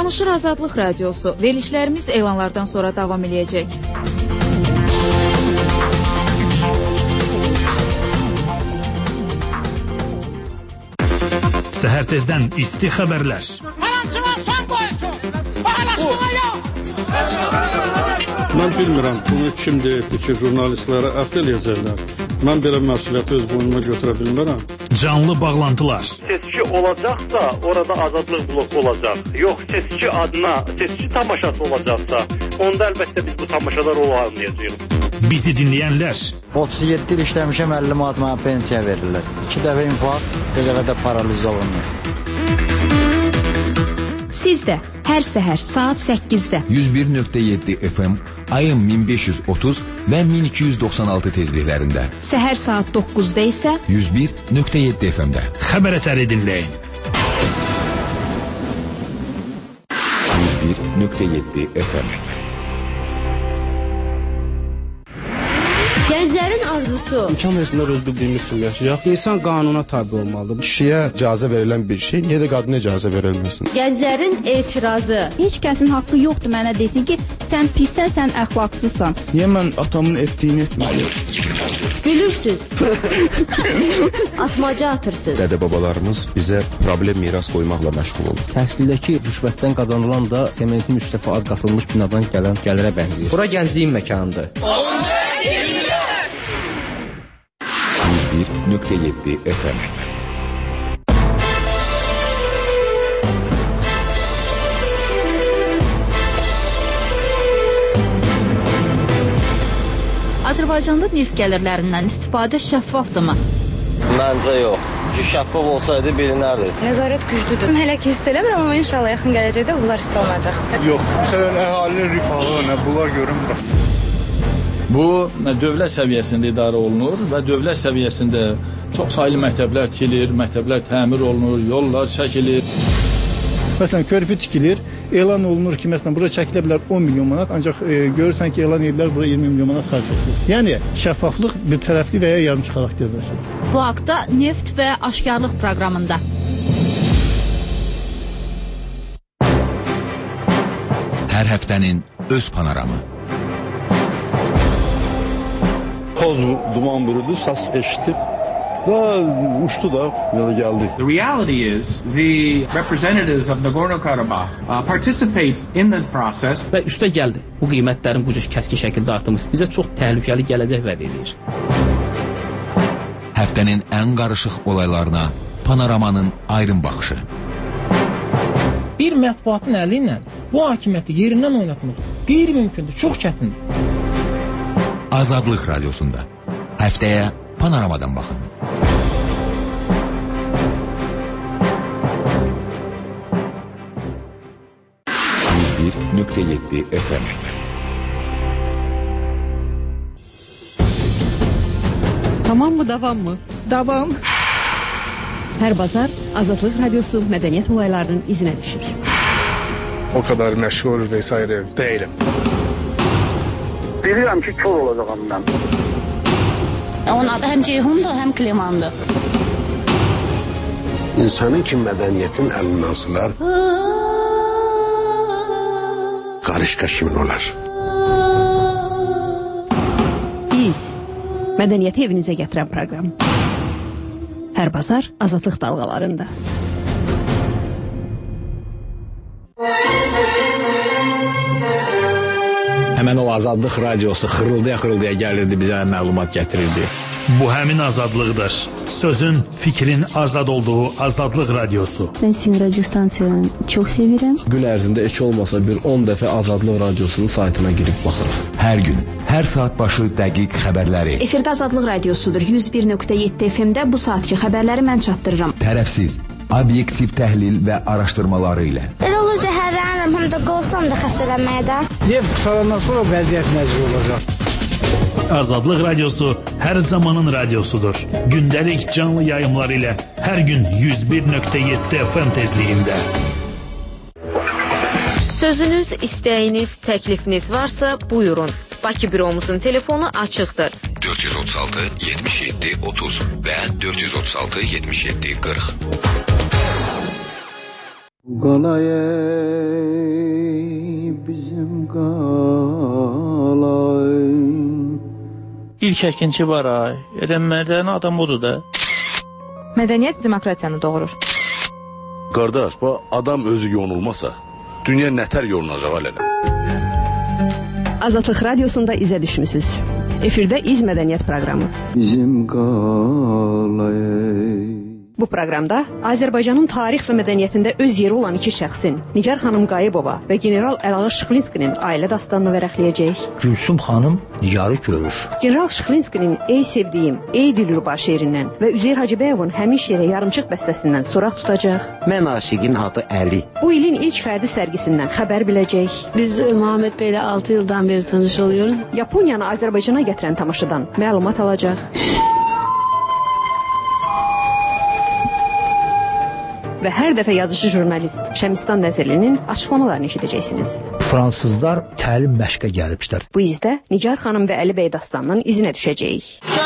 Danışır Azadlıq Radiosu. Verilişlərimiz elanlardan sonra davam edəcək. Səhər tezdən isti xəbərlər. Mən bilmirəm, bunu kim deyibdir ki, jurnalistlərə ət eləyəcəklər. Mən belə məsuliyyəti öz boynuma götürə bilmirəm. Canlı bağlantılar. Seçki olacaqsa, orada azadlıq bloku olacaq. Yox, seçki adına, seçki tamaşası olacaqsa, onda əlbəttə biz bu tamaşalar olmayacağıq. Bizi dinləyənlər. 37 il işləmişəm, 50 manat mənə pensiya verirlər. 2 dəfə infarkt, bir dəfə də paraliz olunur. Siz də hər səhər saat 8-də 101.7 FM, ayın 1530 və 1296 tezliklərində. Səhər saat 9-da isə 101.7 FM-də. Xəbər ətəri dinləyin. 101.7 FM. Gənclərin arzusu. İmkan versinlər öz bildiyimiz kimi yaşayaq. İnsan qanuna tabi olmalıdır. Kişiyə icazə verilən bir şey, niyə də qadına icazə verilməsin? Gənclərin etirazı. Heç kəsin haqqı yoxdur mənə desin ki, sən pissən, sən əxlaqsızsan. Niyə mən atamın etdiyini etməliyim? Gülürsüz. Atmaca atırsınız. Dədə-babalarımız bizə problem miras qoymaqla məşğul olur. Təhsildəki rüşvətdən qazanılan da sementin 3 dəfə az qatılmış binadan gələn gəlirə bənzəyir. Bura gəncliyin məkanıdır. 101.7 FM. Azərbaycanda neft gəlirlərindən istifadə şəffafdırmı? Məncə yox. Ki, şəffaf olsaydı bilinərdi. Nəzarət güclüdür. Hələ ki hiss eləmirəm, amma inşallah yaxın gələcəkdə bunlar hiss olunacaq. Yox, məsələn, əhalinin rifahı, bunlar görünmür. Bu, dövlət səviyyəsində idarə olunur və dövlət səviyyəsində çox saylı məktəblər tikilir, məktəblər təmir olunur, yollar çəkilir. Məsələn, körpü tikilir, elan olunur ki, məsələn, bura çəkilə bilər 10 milyon manat, ancaq görürsən ki, elan edirlər, bura 20 milyon manat xərc edilir. Yəni, şəffaflıq bir tərəfli və ya yarımçı xarakter daşıyır. Bu haqda Neft və Aşkarlıq proqramında. Hər həftənin öz panoramı. Toz, duman bürüdü, səs eşitib və uçdu da, yana gəldi. The reality is the representatives of Nagorno-Karabakh participate in the process. Və üstə gəldi. Bu qiymətlərin bu cür kəskin şəkildə artımı bizə çox təhlükəli gələcək vəd edir. Həftənin ən qarışıq olaylarına panoramanın aydın baxışı. Bir mətbuatın əli ilə bu hakimiyyəti yerindən oynatmaq qeyri-mümkündür, çox çətindir. Azadlıq Radiosunda. Həftəyə panoramadan baxın. .7 FM. Tamam mı, davam mı? Davam. Hər bazar Azadlıq Radiosu mədəniyyət olaylarının izinə düşür. O kadar məşğul və s. deyiləm. Bilirəm ki, kör olacağım mən. Onun adı həm Ceyhundur, həm Klimandır. İnsanın ki, mədəniyyətin əlindən asılar, qarışqa kimin olar? Biz mədəniyyəti evinizə gətirən proqram. Hər bazar Azadlıq dalğalarında. Həmən o Azadlıq Radiosu xırıldaya gəlirdi, bizə məlumat gətirirdi. Bu həmin azadlıqdır. Sözün, fikrin azad olduğu Azadlıq Radiosu. Ben sizin radyo stansiyanı çok sevirəm. Gün ərzində heç olmasa bir 10 dəfə Azadlıq Radiosunun saytına girib baxır. Hər gün, hər saat başı dəqiq xəbərləri. Efirdə Azadlıq Radiosudur. 101.7 FM-də bu saatki xəbərləri mən çatdırıram. Tərəfsiz, obyektiv təhlil və araşdırmaları ilə. Elə olur zəhərlənirəm, həm də qorxuram da xəstələnməyə də. Neft qutarandan sonra vəziyyət nəzir olacaq. Azadlıq Radiosu hər zamanın radiosudur. Gündəlik canlı yayımlar ilə hər gün 101.7 FM tezliyində. Sözünüz, istəyiniz, təklifiniz varsa buyurun. Bakı büromuzun telefonu açıqdır. 436 77 30 və 436 77 40. Qalaye qalay. İlk əkinçi var ay. Mədəni adam odur da. Mədəniyyət demokratiyanı doğurur. Qardaş, bu adam özü yonulmasa, dünya nətər yolunacaq hələ? Azadlıq radiosunda izə düşmüsünüz. Efirdə İz Mədəniyyət proqramı. Bizim qalay. Bu proqramda Azərbaycanın tarix və mədəniyyətində öz yeri olan iki şəxsin, Nigar xanım Qayıbova və general Əlağa Şıxlinskinin ailə dastanını vərəqləyəcək. Gülsüm xanım Nigarı görür. General Şıxlinskinin Ey sevdiyim, Ey Dilruba şeirindən və Üzeyir Hacıbəyovun Həmin şeirə yarımçıq bəstəsindən soraq tutacaq. Mən aşiqin adı Əli. Bu ilin ilk fərdi sərgisindən xəbər biləcək. Biz Muhammed Beylə 6 ildən beri tanış oluyoruz. Yaponiyanı Azərbaycana gətirən tamaşadan məlumat alacaq. Və hər dəfə yazıcı jurnalist Şəmistan Nəzirlinin açıqlamalarını eşidəcəksiniz. Fransızlar təlim məşqə gəliblər. Bu izdə Nigar xanım və Əli bəy dastanının izinə düşəcəyik.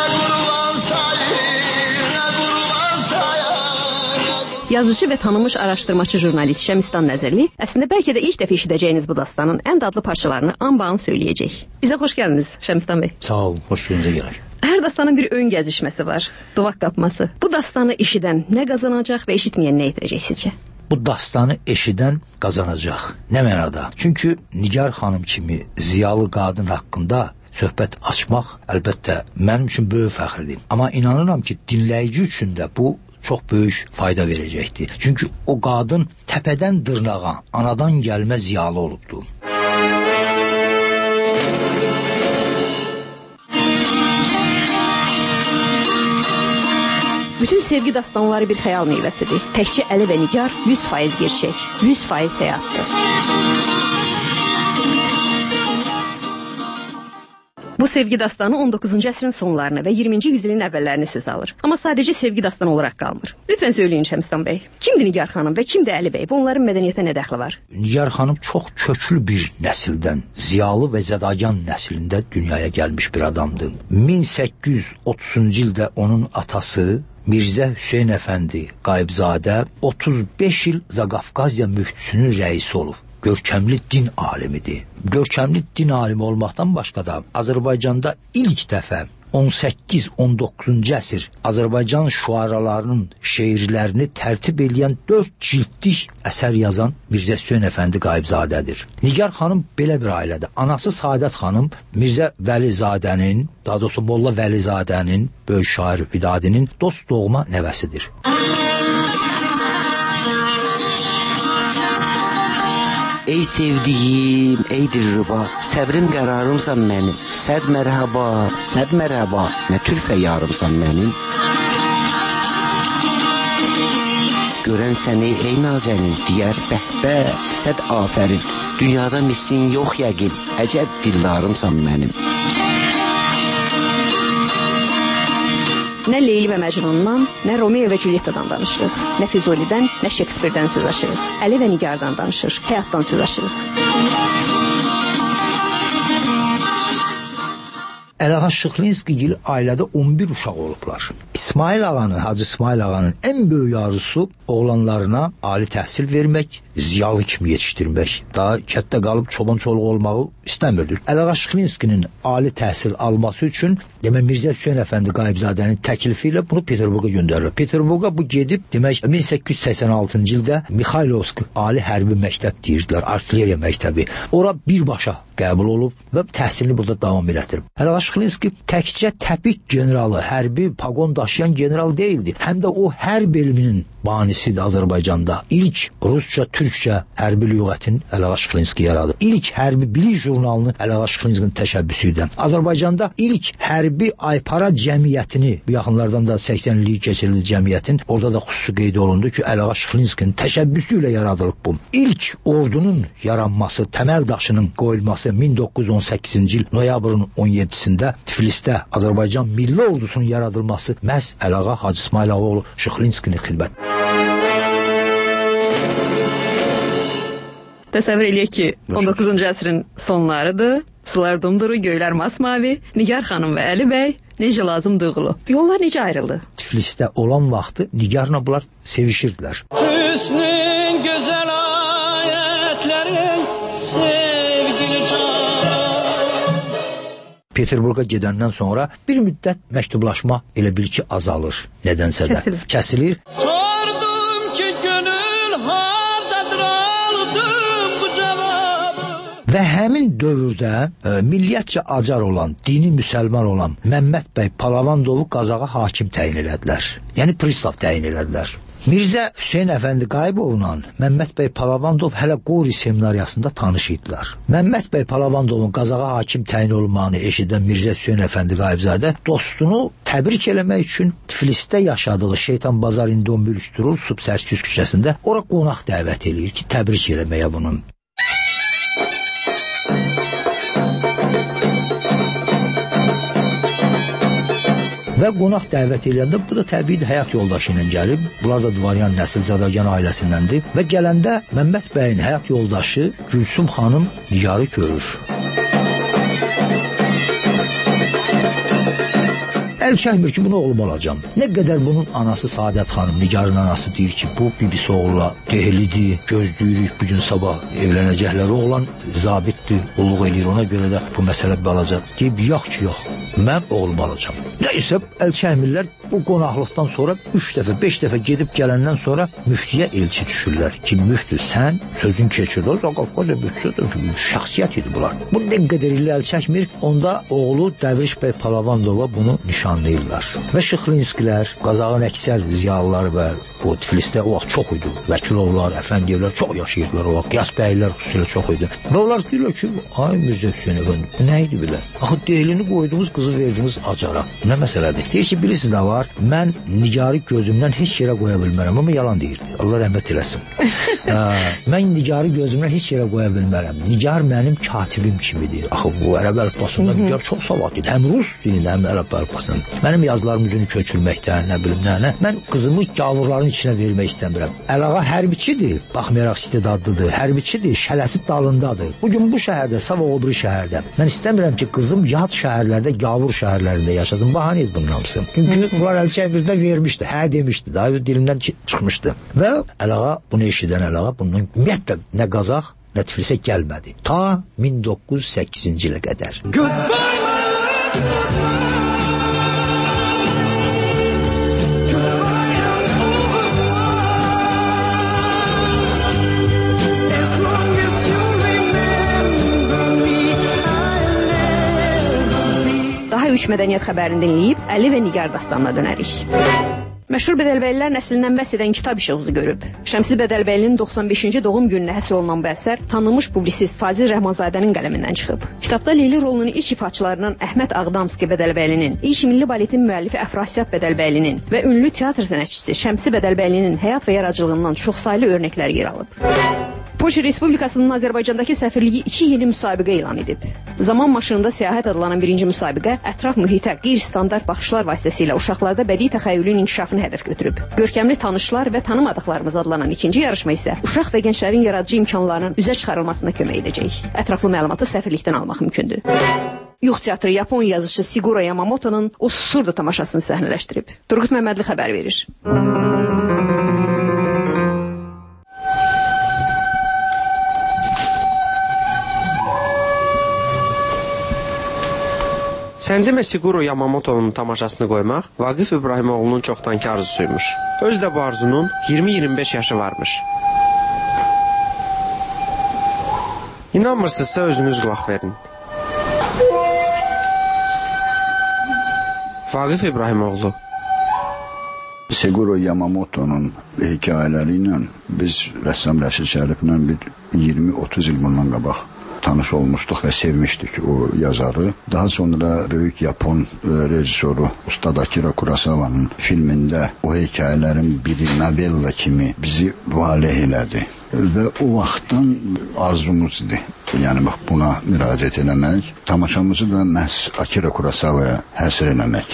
Yazıcı və tanınmış araşdırmacı jurnalist Şəmistan Nəzirli əslində bəlkə də ilk dəfə eşidəcəyiniz bu dastanın ən dadlı parçalarını anbağın söyləyəcək. Bizə xoş gəldiniz Şəmistan bəy. Sağ olun, xoş gününüzə gələk. Hər dastanın bir ön gəzişməsi var, duvaq qapması. Bu dastanı eşidən nə qazanacaq və eşitməyən nə itirəcək sizcə? Bu dastanı eşidən qazanacaq. Nə mənada? Çünki Nigar xanım kimi ziyalı qadın haqqında söhbət açmaq əlbəttə mənim üçün böyük fəxirdir. Amma inanıram ki, dinləyici üçün də bu çox böyük fayda verəcəkdir. Çünki o qadın təpədən dırnağa, anadan gəlmə ziyalı olubdur. Bütün sevgi dastanları bir xəyal meyvəsidir. Təkcə Əli və Nigar 100% gerçək, 100% həyatdır. Bu sevgi dastanı 19-cu əsrin sonlarına və 20-ci yüzilin əvvəllərini söz alır. Amma sadəcə sevgi dastanı olaraq qalmır. Lütfən söyləyin Şəmistan bəy, kimdir Nigar xanım və kimdir Əli bəy? Bunların mədəniyyətə nə dəxli var? Nigar xanım çox köklü bir nəsildən, ziyalı və zədagan nəslində dünyaya gəlmiş bir adamdır. 1830-cu ildə onun atası Mirzə Hüseyn Əfəndi Qayıbzadə 35 il Zaqafqaziya müftisinin rəisi olub. Görkəmli din alimidir. Görkəmli din alimi olmaqdan başqa da Azərbaycanda ilk dəfə 18-19-cu əsr Azərbaycan şüaralarının şeirlərini tərtib edən 4 cildlik əsər yazan Mirzə Hüseyn Əfəndi Qayıbzadədir. Nigar xanım belə bir ailədir. Anası Saadət xanım Mirzə Vəlizadənin, daha doğrusu Molla Vəlizadənin, böyük şair Vidadinin dost doğma nəvəsidir. Ey sevdiyim, ey Dilruba, səbrim qərarımsan mənim. Səd mərhaba, nə tür fəyarımsan mənim. Görən səni ey nazənin, deyər bəhbə, səd afərin. Dünyada mislin yox yəqin, əcəb dildarımsan mənim. Nə Leyli və Məcnundan, nə Romeo və Julietta'dan danışırıq, nə Füzulidən, nə Şekspirdən söz açırıq, Əli və Nigardan danışır, həyatdan söz açırıq. Əlağa Şıxlinskigil ailədə 11 uşaq olublar. İsmail ağanın, Hacı İsmail ağanın ən böyük arzusu oğlanlarına ali təhsil vermək, ziyalı kimi yetişdirmək. Daha kətdə qalıb çoban-çoluq olmağı istəmirdir. Əlağa Şıxlinskinin ali təhsil alması üçün demək Mirzə Hüseyn Əfəndi Qayıbzadənin təklifi ilə bunu Peterburqa göndərilir. Peterburqa bu gedib demək 1886-cı ildə Mixaylovsk ali hərbi məktəb deyirdilər, artilleriya məktəbi. Ora birbaşa qəbul olub və təhsilini burada davam elətdirib. Əlağa Şıxlinski təkcə təpik generalı, hərbi paqon daşıyan general deyildi. Həm də o hərb elminin banisidir Azərbaycanda. İlk Rusca-Türkçə hərbi lüğətin Əlağa Şıxlinski yaradı. İlk hərbi bilik jurnalını Əlağa Şıxlinskinin təşəbbüsü ilə. Azərbaycanda ilk hərbi aypara cəmiyyətini, bu yaxınlardan da 80-lik keçirildi cəmiyyətin, orada da xüsusi qeyd olundu ki, Əlağa Şıxlinskinin təşəbbüsü ilə yaradılıb bu. İlk ordunun yaranması, təməl daşının qoyulması 1918-ci il noyabrın 17-sində Tiflisdə Azərbaycan milli ordusunun yaradılması məhz Əlağa Hacı İsmail ağaoğlu Şıxlinskinin xidmət. Təsəvvür eləyək ki, 19-cu əsrin sonlarıdır, sular dumduru, göylər masmavi, Nigar xanım və Əli bəy necə lazım duyğulu. Yollar necə ayrıldı? Tiflisdə olan vaxtı Nigarla bunlar sevişirdilər. Hüsnün gözəl ayətlərin sevgili can Peterburqa gedəndən sonra bir müddət məktublaşma elə bil ki azalır. Nədənsə də kəsilir. Sordum ki gönül hardadır, aldım bu cavabı. Və həmin dövrdə milliyyətcə acar olan, dini müsəlman olan Məmməd bəy Palavandovu Qazaxa hakim təyin elədilər. Yəni pristav təyin elədilər. Mirzə Hüseyn Əfəndi Qayıbovla Məmməd bəy Palavandov hələ Qori seminariyasında tanış idilər. Məmməd bəy Palavandovun Qazaxa hakim təyin olmağını eşidən Mirzə Hüseyn Əfəndi Qayıbzadə dostunu təbrik eləmək üçün Tiflisdə yaşadığı Şeytan Bazar İndomülüstürül Subsərkiz küçəsində ora qonaq dəvət eləyir ki, təbrik eləməyə bunun. Və qonaq dəvət edəndə bu da təbii həyat yoldaşı ilə gəlib. Bunlar da Dvaryan nəsil Zadagan ailəsindəndir. Və gələndə Məmməd bəyin həyat yoldaşı Gülsüm xanım Nigarı görür. Əl çəkmir ki, bunu oğlum alacam. Nə qədər bunun anası Saadət xanım, Nigarın anası deyir ki, bu bibisi oğula dehlidir, gözləyirik, bugün sabah evlənəcəklər. Oğlan zabitdir, qulluq eləyir, ona görə də bu məsələ balacaq. Deyib, yox ki, yox, mən oğlum alacam. Nəysə, əl çəkmirlər. Bu qonaqlıqdan sonra 3 dəfə, 5 dəfə gedib gələndən sonra müftiyə elçi düşürlər ki, müftü sən sözün keçir. O Qafqaziya müftüsü də şəxsiyyət idi bunlar. Bu nə qədər ilə əl çəkmir, onda oğlu Dəvriş bəy Palavandova bunu nişanlayırlar. Və Şıxlinskilər, Qazağın əksər ziyalıları və o Tiflisdə o vaxt çox idi. Vəkilovlar, əfəndiyevlər çox yaşayırdılar o vaxt. Qiyas bəylər xüsusilə çox idi. Və onlar deyirlər ki, ay Mirzə Hüseyn Əfəndi, bu nə idi belə? Axı dehlini qoyduğunuz qızı verdiniz acara. Nə məsələdir? Deyir ki, bilirsiniz nə var? Mən Nigarı gözümdən heç yerə qoya bilmərəm, amma yalan deyirdi. Allah rəhmət eləsin. Mən Nigarı gözümdən heç yerə qoya bilmərəm. Nigar mənim katibim kimidir. Axı bu ərəb əlifbasında Nigar çox savadlıdır. Həm rus dilində, həm ərəb əlifbasında. Mənim yazılarım üzünü köçürməkdən, nə bilim nə. Mən qızımı gavurların içinə vermək istəmirəm. Əlağa hərbiçidir, baxmayaraq istedadlıdır. Hərbiçidir, şələsi dalındadır. Bugün bu şəhərdə, sabah o biri şəhərdə. Mən istəmirəm ki, qızım yad şəhərlərdə, gavur şəhərlərində yaşasın. Bahaneydi bunun hamısı. Çünki bunlar əl çəkmirdə vermişdi, hə demişdi, daha dilimdən çıxmışdı. Və Əlağa bunu eşidən Əlağa bundan ümumiyyətlə nə Qazaq, nə Tiflisə gəlmədi. Ta 1908-ci ilə qədər. Daha 3 mədəniyyət xəbərini dinləyib Əli və Nigar dastanına dönərik. Məşhur Bədəlbəylər nəslindən bəhs edən kitab işığı görüb. Şəmsi Bədəlbəylinin 95-ci doğum gününə həsr olunan bu əsər tanınmış publisist Fazil Rəhmanzadənin qələmindən çıxıb. Kitabda Leyli rolunun ilk ifaçılarından Əhməd Ağdamski Bədəlbəylinin, ilk milli baletin müəllifi Əfrasiyab Bədəlbəylinin və ünlü teatr sənətçisi Şəmsi Bədəlbəylinin həyat və yaradıcılığından çoxsaylı örnəklər yer alıb. Polşa Respublikasının Azərbaycandakı səfirliyi 2 yeni müsabiqə elan edib. Zaman maşınında səyahət adlanan birinci müsabiqə ətraf mühitə qeyri-standart baxışlar vasitəsilə uşaqlarda bədii təxəyyülün inkişafını hədəf götürüb. Görkəmli tanışlar və tanımadıqlarımız adlanan ikinci yarışma isə uşaq və gənclərin yaradıcı imkanlarının üzə çıxarılmasına kömək edəcək. Ətraflı məlumatı səfirlikdən almaq mümkündür. Yux teatrı Yapon yazıcısı Siguro Yamamoto'nun O Surdo tamaşasını səhnələşdirib. Turgut Məmmədli xəbər verir. Sən demə Siguro Yamamoto'nun tamaşasını qoymaq Vaqif İbrahimoğlu'nun çoxdanki arzusuymuş. Öz də bu arzunun 20-25 yaşı varmış. İnanmırsınızsa özünüz qulaq verin. Vaqif İbrahimoğlu. Siguro Yamamoto'nun hekayələri ilə biz rəssam Rəşid Şəriflə bir 20-30 il bundan qabaq tanış olmuşduq və sevmişdik o yazarı. Daha sonra böyük Yapon rejissoru Ustad Akira Kurosawa'nın filmində o hekayələrin biri novella kimi bizi valeh elədi. Və o vaxtdan arzumuzdur. Yəni bax buna müraciət eləmək, tamaşamızı da məhz Akira Kurosawa'ya həsr eləmək.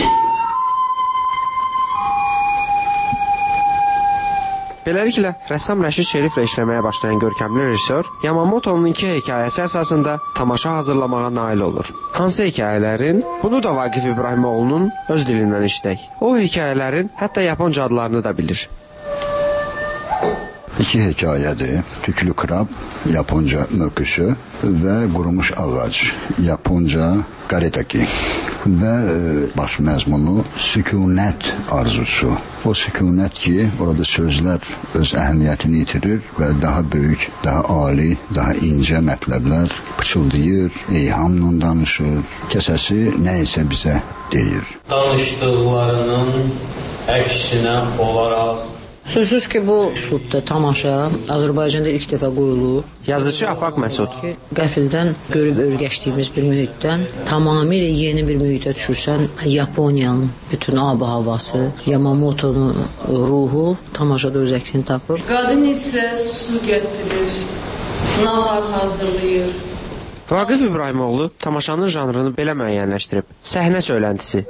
Beləliklə, rəssam Rəşid Şəriflə işləməyə başlayan görkəmli rejissor Yamamoto'nun 2 hekayəsi əsasında tamaşa hazırlamağa nail olur. Hansı hekayələrin? Bunu da Vaqif İbrahimoğlu'nun öz dilindən eşidək. O hekayələrin hətta Japonca adlarını da bilir. İki hekayədir. Tüklü krab, Japonca möküsü və qurumuş ağac, Japonca karetaki. Və baş məzmunu sükunət arzusu. O sükunət ki, orada sözlər öz əhəmiyyətini yitirir və daha böyük, daha ali, daha incə mətləblər pıçıldayır, eyhamla danışır. Kəsəsi nə isə bizə deyir. Danışdıqlarının əksinə olaraq Sözsüz ki, bu üslubda tamaşa Azərbaycanda ilk dəfə qoyulur. Yazıcı Afaq Məsud. Qəfildən görüb örgəşdiyimiz bir mühitdən tamamilə yeni bir mühitə düşürsən, Yaponiyanın bütün ab-havası, Yamamoto'nun ruhu tamaşada öz əksini tapır. Qadın isə su gətirir, nahar hazırlayır. Vaqif İbrahimoğlu tamaşanın janrını belə müəyyənləşdirib. Səhnə söyləntisi.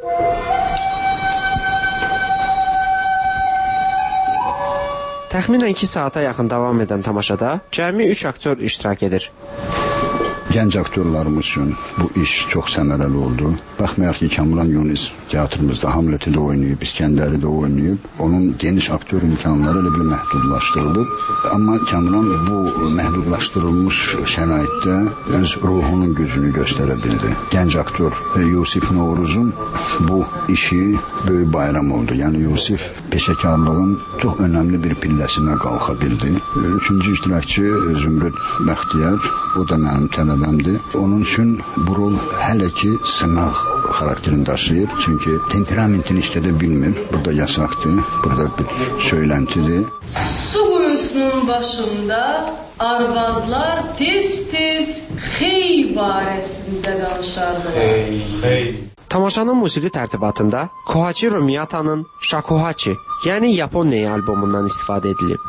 Təxminən 2 saata yaxın davam edən tamaşada cəmi 3 aktyor iştirak edir. Gənc aktyorlarımız üçün bu iş çox səmərəli oldu. Baxmayaraq ki, Kamran Yunis teatrımızda Hamleti də oynayıb, İskəndəri də oynayıb. Onun geniş aktyor imkanları elə bir məhdudlaşdırılıb. Amma Kamran bu məhdudlaşdırılmış şəraitdə öz ruhunun gücünü göstərə bildi. Gənc aktyor Yusif Novruzun bu işi böyük bayram oldu. Yəni Yusif peşəkarlığın çox önəmli bir pilləsinə qalxa bildi. Üçüncü iştirakçı Zümrüd Bəxtiyar, o da mənim tələbəmdir. Onun üçün bu rol hələ ki sınaq xarakterini daşıyır. Çünki temperamentini işlədə bilmir. Burada yasaqdır, burada bir söyləntidir. Su quyusunun başında arvadlar tez-tez xey barəsində danışardılar. Tamaşanın musiqi tərtibatında Koichiro Miyata'nın Shakuhachi, yəni Yapon Ney albomundan istifadə edilib.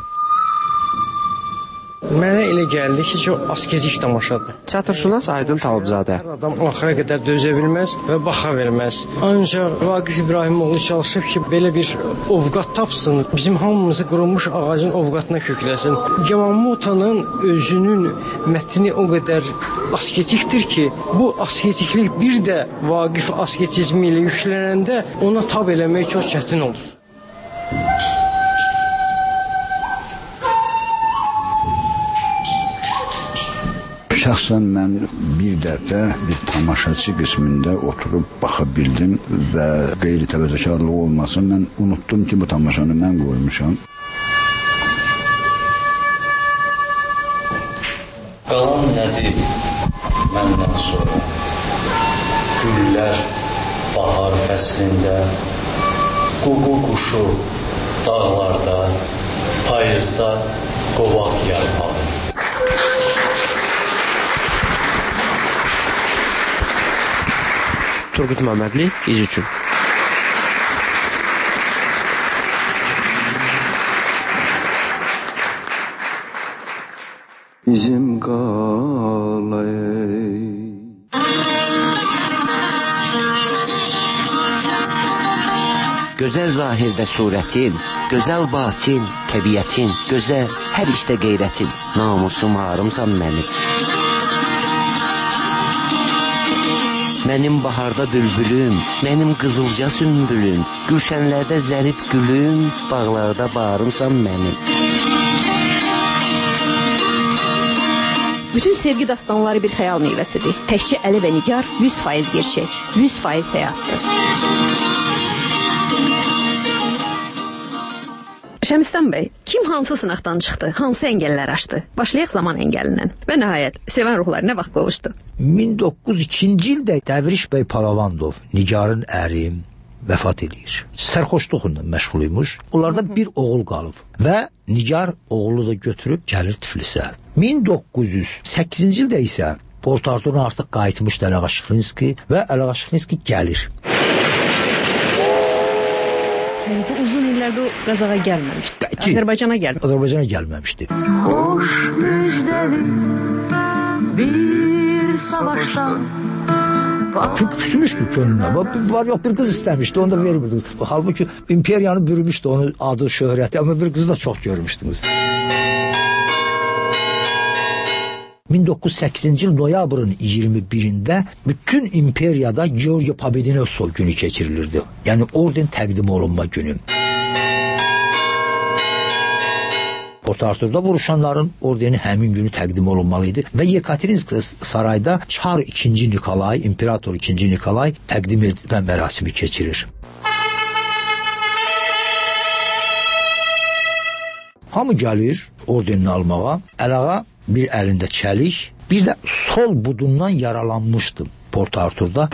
Mənə elə gəldi ki, çox asketik tamaşadır. Teatrşünas Aydın Talıbzadə. Hər adam axıra qədər dözə bilməz və baxa bilməz. Ancaq Vaqif İbrahimoğlu çalışıb ki, belə bir ovqat tapsın, bizim hamımızı qurumuş ağacın ovqatına kökləsin. Yamamoto'nun özünün mətni o qədər asketikdir ki, bu asketiklik bir də Vaqif asketizmi ilə yüklənəndə ona tab eləmək çox çətin olur. Şəxsən mən bir dəfə bir tamaşaçı qismində oturub baxa bildim və qeyri-təvəzzəkarlıq olmasın, mən unutdum ki, bu tamaşanı mən qoymuşam. Qalan nədir məndən sonra? Güllər bahar fəslində, ququ quşu dağlarda, payızda qovaq yarpağı. Turgut Məmmədli, İz üçün. İzim qalay. Gözəl zahirdə surətin, gözəl batin, təbiətin, gözəl hər işdə qeyrətin, namusum harımsan mənim. Mənim baharda bülbülüm, mənim qızılca sümbülüm, gülşənlərdə zərif gülüm, bağlarda bağrımsan mənim. Bütün sevgi dastanları bir xəyal meyvəsidir. Təkcə Əli və Nigar 100% gerçək, 100% həyatdır. Şəmistan bəy, kim hansı sınaqdan çıxdı, hansı əngəllər aşdı? Başlayaq zaman əngəlindən və nəhayət sevən ruhlar nə vaxt qovuşdu? 1902-ci ildə Dəvriş bəy Palavandov, Nigarın əri, vəfat edir. Sərxoşluqla məşğul imiş. Onlarda bir oğul qalıb və Nigar oğlu da götürüb gəlir Tiflisə. 1908-ci ildə isə Port Artur'un artıq qayıtmışdı Əli Qaşıqlinski və Əli Qaşıqlinski gəlir. Yəni bu uzun illərdə o Qazağa gəlməmişdi. Azərbaycana gəldi. Azərbaycana gəlməmişdi. Xoş müjdədir bir savaşdan. Çünki küsmüşdü könlünə. Var yox bir qız istəmişdi, onu da vermirdiniz. Halbuki imperiyanı bürümüşdü onun adı, şöhrəti, amma bir qızı da çox görmüşdünüz. 1908-ci il noyabrın 21-də bütün imperiyada Georgi Pobedinov günü keçirilirdi. Yəni orden təqdim olunma günü. Port Artur'da vuruşanların ordeni həmin günü təqdim olunmalı idi və Yekaterinsk sarayda Çar 2. Nikolay, İmperator 2. Nikolay təqdim etmə mərasimi keçirir. Hamı gəlir ordenini almağa, əlağa bir əlində çəlik, bir də sol budundan yaralanmışdım Port Artur'da.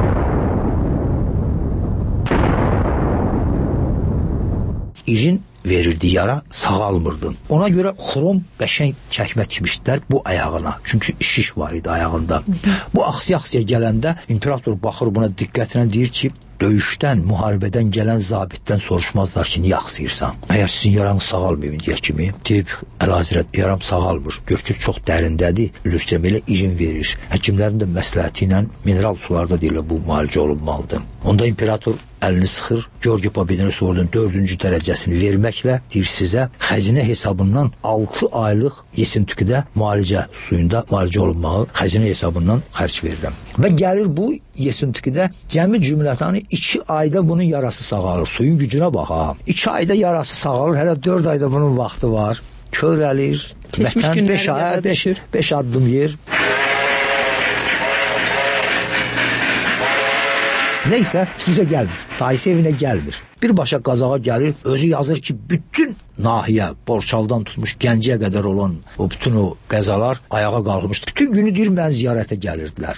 İrin verirdi yara, sağalmırdım. Ona görə xrom qəşəng çəkmə tikmişdilər bu ayağına. Çünki şiş var idi ayağında. Bu axsiya-axsiya gələndə imperator baxır buna diqqətlə deyir ki, döyüşdən, müharibədən gələn zabitdən soruşmazlar ki, niyə axsıyırsan? Məyər sizin yaranız sağalmıyor indiyə kimi? Deyib, Əlahəzrət, yaram sağalmır. Görkür çox dərindədir. Bilirsən, belə irin verir. Həkimlərin də məsləhəti ilə mineral sularda deyilə bu müalicə olunmalıdır. Onda imperator əlini sıxır, Georgi Pobedinus ordunun 4-cü dərəcəsini verməklə deyir sizə xəzinə hesabından 6 aylıq Yesentüküdə müalicə suyunda müalicə olunmağı xəzinə hesabından xərc verirəm. Və gəlir bu Yesentüküdə cəmi cümlətanı 2 ayda bunun yarası sağalır. Suyun gücünə bax ha. 2 ayda yarası sağalır, hələ 4 ayda bunun vaxtı var. Körəlir, vətən 5 addım yer. Neysə, sizə gəlmir. Dayısı evinə gəlmir. Birbaşa qazağa gəlir, özü yazır ki, bütün nahiyə, Borçaldan tutmuş Gəncəyə qədər olan o bütün o qəzalar ayağa qalxmışdı. Bütün günü deyir, mən ziyarətə gəlirdilər.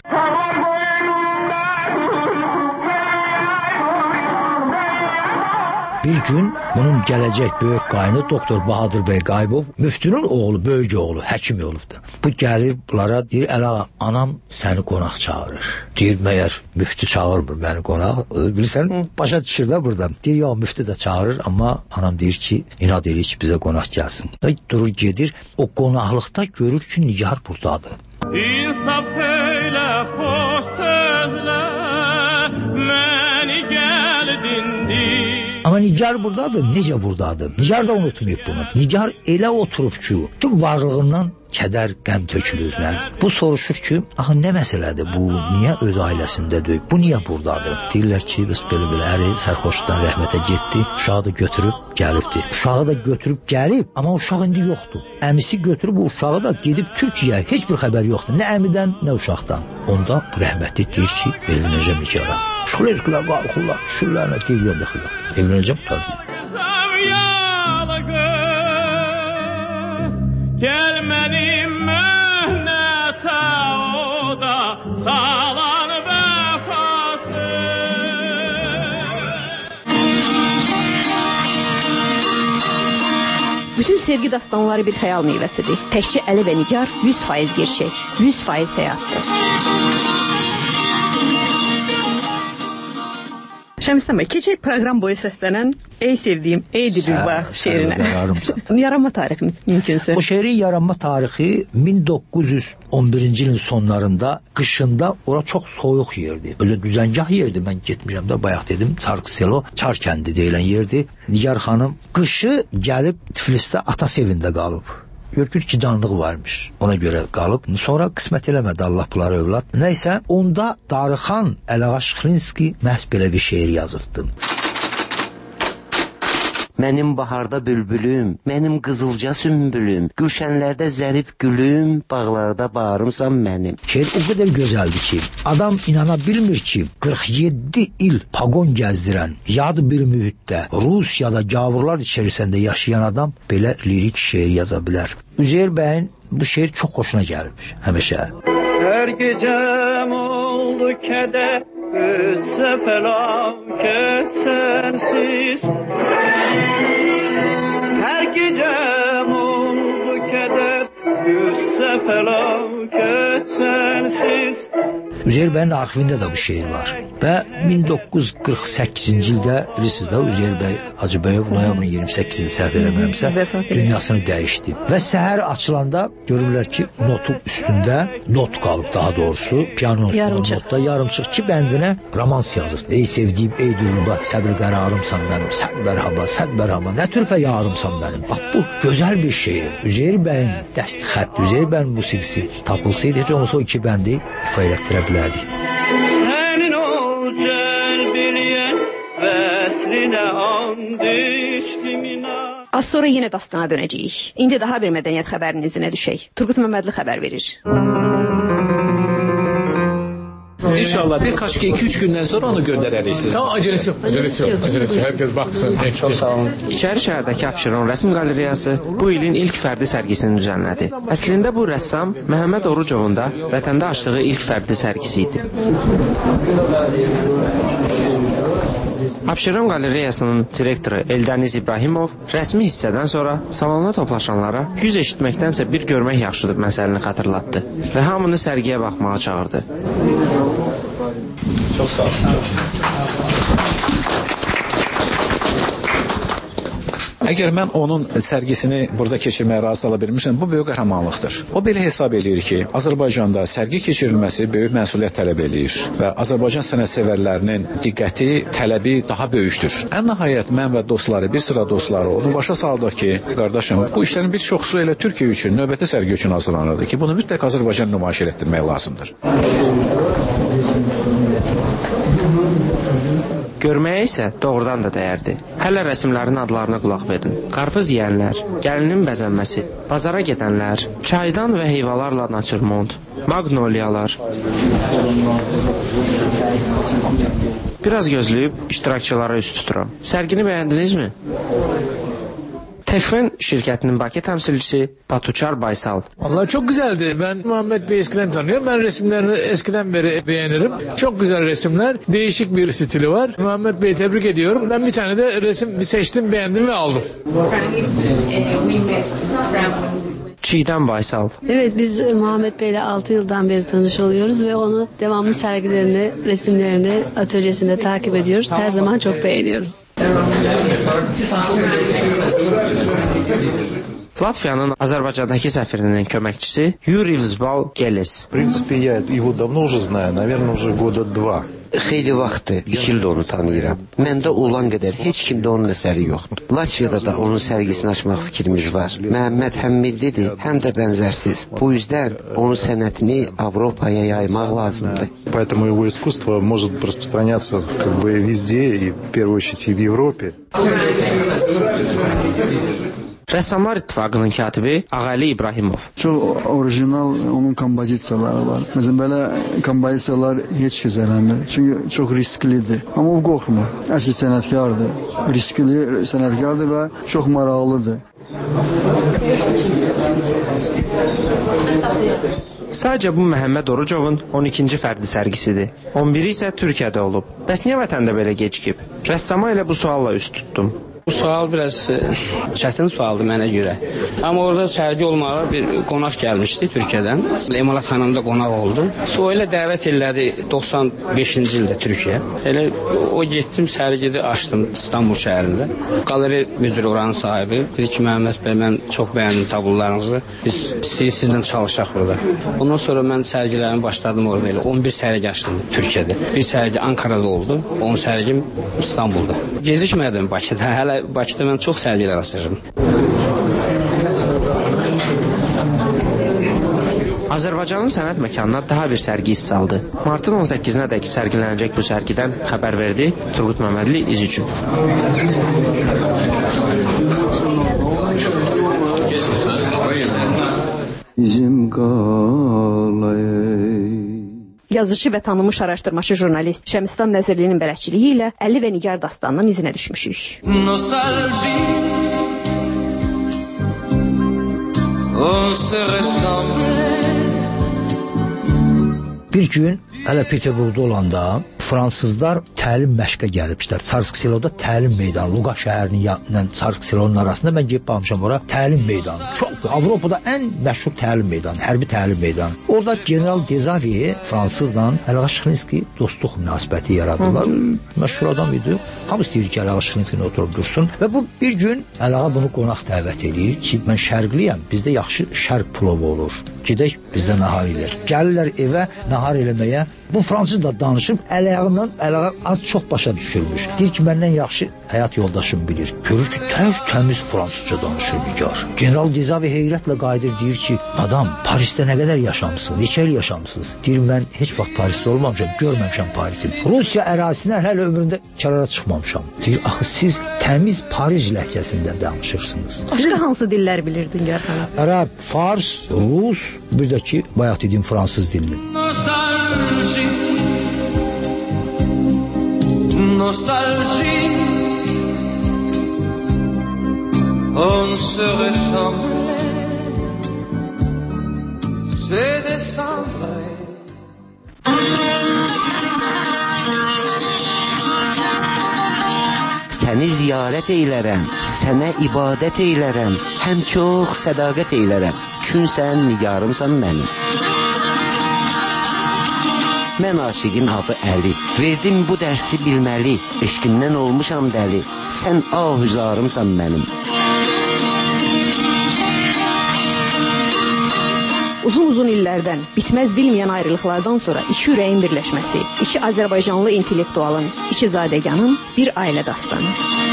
Bir gün bunun gələcək böyük qaynı doktor Bahadır bəy Qaybov, müftünün oğlu, böyük oğlu, həkim olubdu. Bu gəlir bunlara, deyir, əlağa, anam səni qonaq çağırır. Deyir, məyər müftü çağırmır məni qonaq. Bilirsən, başa düşür də burada. Deyir, yox, müftü də çağırır, amma anam deyir ki, inad edir ki, bizə qonaq gəlsin. Və durur, gedir, o qonaqlıqda görür ki, Nigar buradadır. İnsaf elə xoş sözlə, məni gəl dindir. Amma Nigar buradadır, necə buradadır? Nigar da unutmayıb bunu. Nigar elə oturub ki, tüm varlığından kədər, qəm tökülür. Bu soruşur ki, axı nə məsələdir bu? Niyə öz ailəsində döyüb? Bu niyə buradadır? Deyirlər ki, biz belə əri sərxoşdan rəhmətə getdi, uşağı da götürüb gəlibdi. Uşağı da götürüb gəlib, amma uşaq indi yoxdur. Əmisi götürüb bu uşağı da gedib Türkiyəyə, heç bir xəbər yoxdur. Nə əmidən, nə uşaqdan. Onda bu rəhmətli deyir ki, veriləcəm Nigara. Şuxlezqlər qalxırlar, düşürlər, nə deyir, yoxdur. Evlənəcəm tabii. Gəl mənim möhnətə o da salan vəfası. Bütün sevgi dastanları bir xəyal meyvəsidir. Təkcə Əli və Nigar 100% gerçək, 100% həyatdır. Şəmistən bəy, keçək proqram boyu səslənən Ey sevdiyim, ey Dilruba şeirinə. Yaranma tarixi mümkünsə. O şeirin yaranma tarixi 1911-ci ilin sonlarında, qışında ora çox soyuq yerdi. Öyle düzəngah yerdi, mən getmişəm də bayaq dedim, Çarkıselo, Çar kəndi deyilən yerdi. Nigar xanım qışı gəlib Tiflisdə atası evində qalıb. Görkür ki, canlıq varmış. Ona görə qalıb. Sonra qismət eləmədi Allah bunları övlad. Nəysə, onda Darıxan Əlağa Şıxlinski məhz belə bir şeir yazıbdı. Mənim baharda bülbülüm, mənim qızılca sümbülüm, gülşənlərdə zərif gülüm, bağlarda bağrımsan mənim. Şeir o qədər gözəldir ki, adam inana bilmir ki, 47 il pagon gəzdirən, yad bir mühitdə, Rusiyada gavurlar içərisində yaşayan adam belə lirik şeir yaza bilər. Üzeyir bəyin bu şeir çox xoşuna gəlmiş, həmişə. Hər gecəm oldu kədər, qıssa fəlakət sənsiz. Hər gecəm oldu kədər, qıssa fəlakət sənsiz. Üzeyir bəyin arxivində də bu şeir var. Və 1948-ci ildə bilirsiniz də Üzeyir bəy Hacıbəyov noyabrın 28-ci səhv eləmirəmsə dünyasını dəyişdi. Və səhər açılanda görürlər ki, notun üstündə not qalıb, daha doğrusu piano üstündə notda yarımçıq 2 bəndinə romans yazır. Ey sevdiyim, ey Dilruba, səbr qərarımsan mənim, səd mərhaba, nə türfə yarımsan mənim. Bax bu gözəl bir şeir. Üzeyir bəyin dəstxət, Üzeyir bəyin musiqisi tapılsaydı, heç olmasa o 2 bəndi ifa elətdirə bilərdik. Sənin o cəlb eləyən vəslinə and içdim inan. Az sonra yenə dastana dönəcəyik. İndi daha bir mədəniyyət xəbərinin izinə düşək. Turqut Məmmədli xəbər verir. İnşallah bir kaç 2-3 gündən sonra onu göndərərik sizə. Tamam, acelesi yok. Herkes baksın. Çok sağ olun. İçəri şəhərdəki Abşeron rəsm qalereyası bu ilin ilk fərdi sərgisini düzənlədi. Əslində bu rəssam Məhəmməd Orucovun da vətəndə açdığı ilk fərdi sərgisi idi. Abşeron qalereyasının direktoru Eldəniz İbrahimov rəsmi hissədən sonra salona toplaşanlara yüz eşitməkdənsə bir görmək yaxşıdır məsələni xatırlatdı və hamını sərgiyə baxmağa çağırdı. Çok sağ olun. Əgər mən onun sərgisini burada keçirməyə razı ala bilmişəm, bu böyük qəhrəmanlıqdır. O belə hesab eləyir ki, Azərbaycanda sərgi keçirilməsi böyük məsuliyyət tələb eləyir və Azərbaycan sənətsevərlərinin diqqəti, tələbi daha böyükdür. Ən nəhayət mən və dostları, bir sıra dostları onu başa saldıq ki, qardaşım, bu işlərin bir çoxsu elə Türkiyə üçün, növbəti sərgi üçün hazırlanırdı ki, bunu mütləq Azərbaycan nümayiş etdirmək lazımdır. Görməyə isə doğrudan da dəyərdi. Hələ rəsmlərin adlarına qulaq verin. Qarpız yeyənlər, gəlinin bəzənməsi, bazara gedənlər, çaydan və heyvalarla natürmont, magnoliyalar. Biraz gözləyib iştirakçılara üst tuturam. Sərgini bəyəndinizmi? Tekfen şirketinin Bakı temsilcisi Batuçar Baysal. Vallahi çok güzeldi. Ben Muhammed Bey eskiden tanıyorum. Ben resimlerini eskiden beri beğenirim. Çok güzel resimler. Değişik bir stili var. Muhammed Bey'i tebrik ediyorum. Ben bir tane de resim seçtim, beğendim ve aldım. Çiğdem Baysal. Evet, biz Muhammed Bey'le 6 yıldan beri tanış oluyoruz ve onu devamlı sergilerini, resimlerini, atölyesinde takip ediyoruz. Her zaman çok beğeniyoruz. Latviyanın Azərbaycandakı səfirinin köməkçisi Yuri Vzbal Geles. В принципе, я его давно уже знаю, наверное, уже года 2. Xeyli vaxtdır, 2 ildir onu tanıyıram. Məndə olan qədər heç kimdə onun əsəri yoxdur. Latviyada da onun sərgisini açmaq fikrimiz var. Məhəmməd həm millidir, həm də bənzərsiz. Bu yüzden onun sənətini Avropaya yaymaq lazımdır. Поэтому его искусство может распространяться как бы везде, и в первую очередь и в Европе. Rəssamlar İttifaqının katibi Ağali İbrahimov. Çox orijinal onun kompozisiyaları var. Məsələn, belə kompozisiyalar heç kəs eləmir. Çünki çox risklidir. Amma o qorxmur. Əsl sənətkardır. Riskli sənətkardır və çox maraqlıdır. Sadəcə bu Məhəmməd Orucovun 12-ci fərdi sərgisidir. 11-i isə Türkiyədə olub. Bəs niyə vətəndə belə gecikib? Rəssama ilə bu sualla üst tutdum. Bu sual biraz çətin sualdır mənə görə. Amma orada sərgi olmağa bir qonaq gəlmişdi Türkiyədən. Emalat xanım da qonaq oldu. O elə dəvət elədi 95-ci ildə Türkiyə. Elə o getdim, sərgini açdım İstanbul şəhərində. Qaleri müdürü oranın sahibi dedi ki, Məhəmməd bəy, mən çox bəyəndim tablolarınızı. Biz istəyirik sizlə çalışaq burada. Ondan sonra mən sərgilərimi başladım orada elə. 11 sərgi açdım Türkiyədə. Bir sərgi Ankara'da oldu. 10 sərgim İstanbul'da. Gecikmədim Bakıda. Hələ Bakıda mən çox sərgilər açırım. Azərbaycanın sənət məkanına daha bir sərgi hiss aldı. Martın 18-nə dək sərgilənəcək bu sərgidən xəbər verdi Turqut Məmmədli İz üçün. Bizim qalay Yazıcı və tanınmış araşdırmacı jurnalist Şəmistan Nəzirlinin bələdçiliyi ilə Əli və Nigar dastanının izinə düşmüşük. Nostalgie, on se ressemble. Bir gün hələ Peterburqda olanda fransızlar təlim məşqə gəliblər. Çarsk Seloda təlim meydanı, Luqa şəhərinin yanından Çarsk Selonun arasında mən gedib baxmışam ora təlim meydanı. Çox Avropada ən məşhur təlim meydanı, hərbi təlim meydanı. Orada General Dezavi fransızla Ələğa Şıxlinski dostluq münasibəti yaradırlar. Məşhur adam idi. Hamı istəyir ki, Ələğa Şıxlinskini oturub dursun və bu bir gün Ələğa bunu qonaq dəvət edir ki, mən şərqliyəm, bizdə yaxşı şərq plovu olur. Gedək bizdə nahar eləyək. Gəlirlər evə nahar eləməyə. Bu fransız da danışıb əl-ayağından az çox başa düşürmüş. Deyir ki, məndən yaxşı həyat yoldaşım bilir. Görür ki, təmiz fransızca danışır Nigar. General Dezavi heyrətlə qayıdır, deyir ki, adam, Parisdə nə qədər yaşamısınız, neçə il yaşamısınız? Deyir, mən heç vaxt Parisdə olmamışam, görməmişəm Parisi. Rusiya ərazisindən hələ ömründə kənara çıxmamışam. Deyir, axı siz təmiz Paris ləhcəsində danışırsınız. Başqa hansı dillər bilirdin Nigar xanım? Ərəb, fars, rus, bir də ki, bayaq dediyim fransız dilini. Nostalgie, on se ressemblait, c'est décembre. Səni ziyarət eylərəm, sənə ibadət eylərəm, həm çox sədaqət eylərəm, çün sən nigarımsan mənim. Mən aşiqin adı Əli, verdim bu dərsi bilməli, eşqindən olmuşam dəli, sən ahüzarımsan mənim. Uzun illərdən, bitməz bilməyən ayrılıqlardan sonra iki ürəyin birləşməsi, iki Azərbaycanlı intellektualın, iki zadəganın bir ailə dastanı.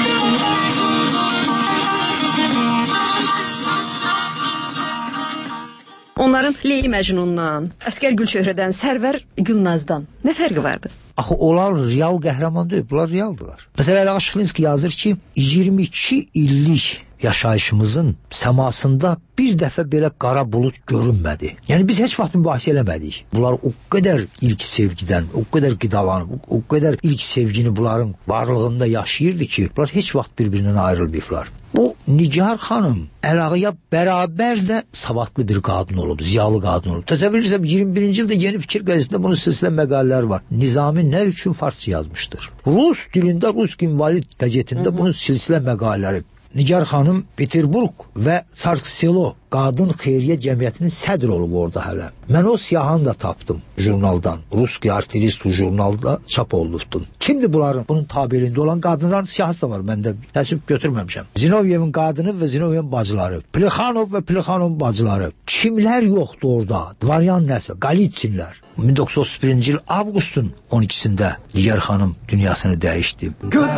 Onların Leyli Məcnundan, Əsgər Gülçöhrədən, Sərvər Gülnazdan nə fərqi vardı? Axı onlar real qəhrəman deyil, bunlar realdılar. Məsələn, Əli Şıxlinski yazır ki, 22 illik yaşayışımızın səmasında bir dəfə belə qara bulut görünmədi. Yəni biz heç vaxt mübahisə eləmədik. Bunlar o qədər ilk sevgidən, o qədər qidalanıb, o qədər ilk sevgini bunların varlığında yaşayırdı ki, bunlar heç vaxt bir-birindən ayrılmayıblar. Bu Nigar xanım Əlağıya bərabər də savadlı bir qadın olub, ziyalı qadın olub. Təsəvvür edirəm, 21-ci ildə Yeni Fikir qəzetində bunun silsilə məqalələri var. Nizami nə üçün farsça yazmışdır? Rus dilində, Rus İnvalid qəzetində bunun silsilə məqalələri. Nigar xanım Peterburg və Sarkselo Qadın Xeyriyyə Cəmiyyətinin sədr olub orada hələ. Mən o siyahını da tapdım jurnaldan. Ruski Arterist jurnalda çap olunubdu. Kimdir bunların? Bunun tabeliyində olan qadınların siyahısı da var. Mən də təəssüf götürməmişəm. Zinovyevin qadını və Zinovyevin bacıları. Plexanov və Plexanovun bacıları. Kimlər yoxdur orada? Dvaryan nəsə, Qalitsinlər. 1931-ci il avqustun 12-sində Nigar xanım dünyasını dəyişdi.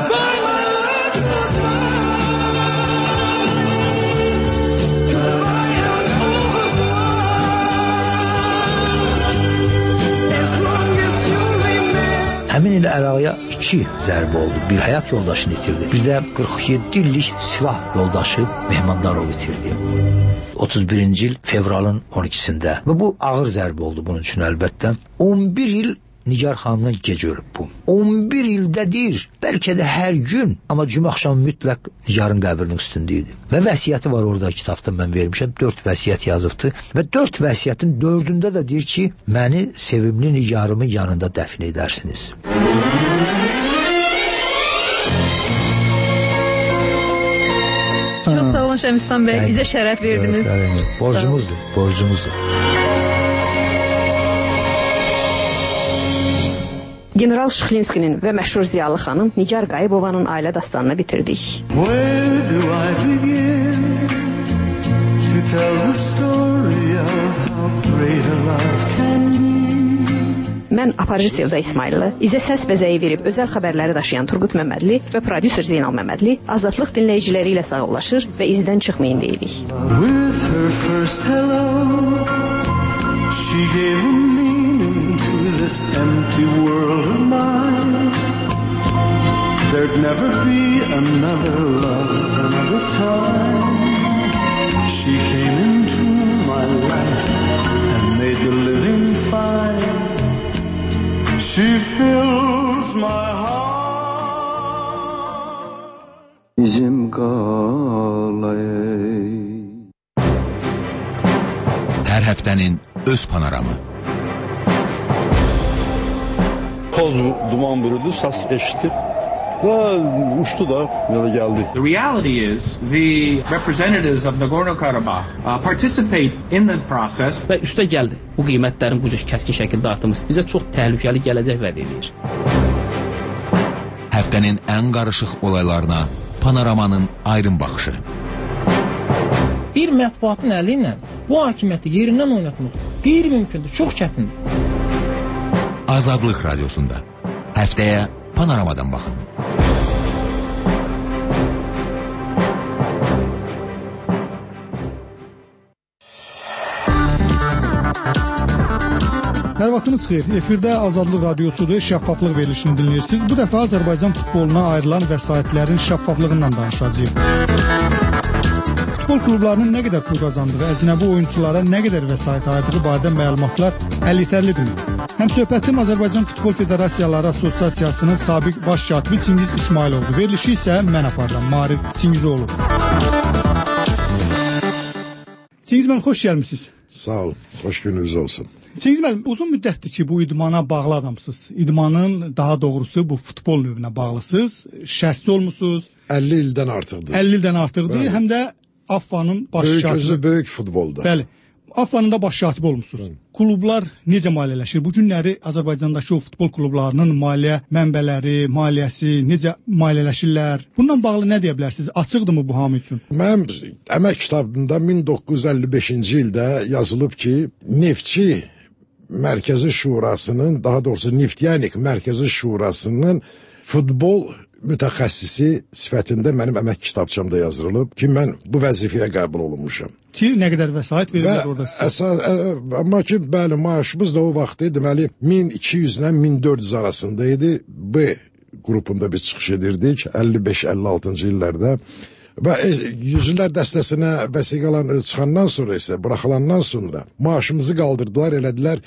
Həmin il Əlağıya 2 zərbə oldu. Bir həyat yoldaşını itirdi. Bir də 47 illik silah yoldaşı Mehmandarov itirdi. 31-ci il fevralın 12-sində. Və bu ağır zərbə oldu bunun üçün əlbəttə. 11 il Nigar xanımdan gec ölüb bu. 11 ildədir, bəlkə də hər gün, amma cümə axşamı mütləq Nigarın qəbrinin üstündə idi. Və vəsiyyəti var orada kitabda mən vermişəm, 4 vəsiyyət yazıbdı və 4 vəsiyyətin 4-ündə də deyir ki, məni sevimli Nigarımın yanında dəfn edərsiniz. Çox sağ olun Şəmistan bəy, bizə şərəf verdiniz. Borcumuzdur. General Şıxlinskinin və məşhur ziyalı xanım Nigar Qayıbovanın ailə dastanını bitirdik. Where do I begin to tell the story of how great a love can be? Mən aparıcı Sevda İsmaillı, izə səs bəzəyi verib özəl xəbərləri daşıyan Turqut Məmmədli və prodüser Zeynal Məmmədli Azadlıq dinləyiciləri ilə sağollaşır və izdən çıxmayın deyirik. With her first hello, she gave a meaning to this empty world of mine. There'd never be another love, another time. She came into my life and made the living fine. She fills my heart. Bizim qalay. Hər həftənin öz panoramı. Toz duman bürüdü, sas eşitdim və uçdu da, yola gəldi. The reality is the representatives of Nagorno-Karabakh participate in the process. Və üstə gəldi. Bu qiymətlərin bu cür kəskin şəkildə artımı bizə çox təhlükəli gələcək vəd edir. Həftənin ən qarışıq olaylarına panoramanın aydın baxışı. Bir mətbuatın əli ilə bu hakimiyyəti yerindən oynatmaq qeyri-mümkündür, çox çətindir. Azadlık Radyosu'nda. Haftaya Panoramadan bakın. Hər vaxtınız xeyir. Efirdə Azadlıq Radyosudur, şəffaflıq verilişini dinləyirsiniz. Bu dəfə Azərbaycan futboluna ayrılan vəsaitlərin şəffaflığından danışacağıq. Futbol klublarının nə qədər pul qazandığı, əcnəbi oyunçulara nə qədər vəsait ayırdığı barədə məlumatlar əlitərlidir. Həmsöhbətim Azərbaycan Futbol Federasiyaları Assosiasiyasının sabiq baş katibi Çingiz İsmailovdur. Verilişi isə mən aparıram, Marif Çingizoğlu. Çingiz müəllim, xoş gəlmisiniz. Sağ olun, xoş gününüz olsun. Çingiz müəllim, uzun müddətdir ki, bu idmana bağlı adamsınız. İdmanın, daha doğrusu bu futbol növünə bağlısınız. Şərhçi olmusunuz. 50 ildən artıqdır. 50 ildən artıqdır. Bəli. Həm də AFFA-nın baş katibi. Böyük futbolda. Bəli. AFFA-nın da baş katibi olmusunuz. Bəli. Klublar necə maliyyələşir? Bu günləri Azərbaycandakı o futbol klublarının maliyyə mənbələri, maliyyəsi necə maliyyələşirlər? Bununla bağlı nə deyə bilərsiniz? Açıqdırmı bu hamı üçün? Mənim əmək kitabımda 1955-ci ildə yazılıb ki, Neftçi Mərkəzi Şurasının, daha doğrusu Neftyanik Mərkəzi Şurasının futbol mütəxəssisi sifətində mənim əmək kitabçamda yazılıb ki, mən bu vəzifəyə qəbul olunmuşam. Ki, nə qədər vəsait verirlər orada sizə? Amma ki, bəli, maaşımız da o vaxt deməli 1200 ilə 1400 arasında idi. B qrupunda biz çıxış edirdik 55-56-cı illərdə. Və yüzlər dəstəsinə vəsiqələr çıxandan sonra isə, buraxılandan sonra maaşımızı qaldırdılar, elədilər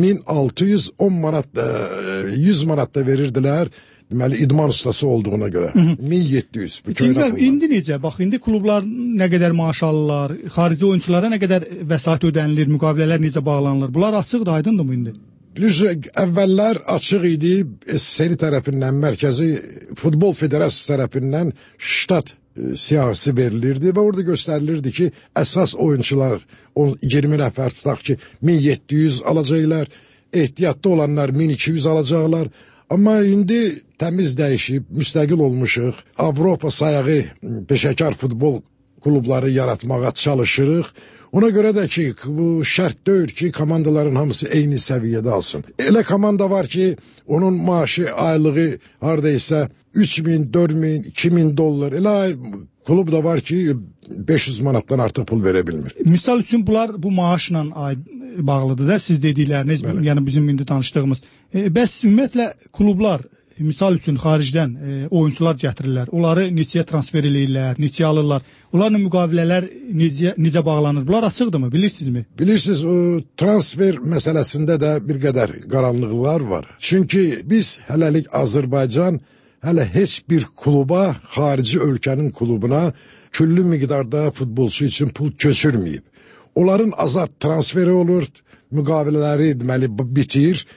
1610 manat, 100 manat da verirdilər. Deməli, idman ustası olduğuna görə. 1700. İndi necə? Bax, indi klublar nə qədər maaş alırlar, xarici oyunçulara nə qədər vəsait ödənilir, müqavilələr necə bağlanılır? Bunlar açıqdır, aydındır mı indi? Bilirsiniz, əvvəllər açıq idi, SSR tərəfindən, Mərkəzi Futbol Federasiyası tərəfindən ştat siyahısı verilirdi və orada göstərilirdi ki, əsas oyunçular 20 nəfər tutaq ki, 1700 alacaqlar, ehtiyatda olanlar 1200 alacaqlar. Amma indi təmiz dəyişib, müstəqil olmuşuq. Avropa sayağı peşəkar futbol klubları yaratmağa çalışırıq. Ona görə də ki, bu şərt deyil ki, komandaların hamısı eyni səviyyədə alsın. Elə komanda var ki, onun maaşı, aylığı haradaysa 3000, 4000, 2000 dollar. Elə klub da var ki, 500 manatdan artıq pul verə bilmir. Misal üçün bunlar bu maaşla bağlıdır da siz dedikləriniz, yəni bizim indi danışdığımız. Bəs ümumiyyətlə klublar misal üçün xaricdən oyunçular gətirirlər. Onları neçəyə transfer eləyirlər, neçəyə alırlar. Onlarla müqavilələr necə bağlanır? Bunlar açıqdırmı? Bilirsinizmi? Bilirsiniz, o transfer məsələsində də bir qədər qaranlıqlar var. Çünki biz hələlik Azərbaycan hələ heç bir kluba, xarici ölkənin klubuna küllü miqdarda futbolçu üçün pul köçürməyib. Onların azad transferi olur, müqavilələri deməli bitir.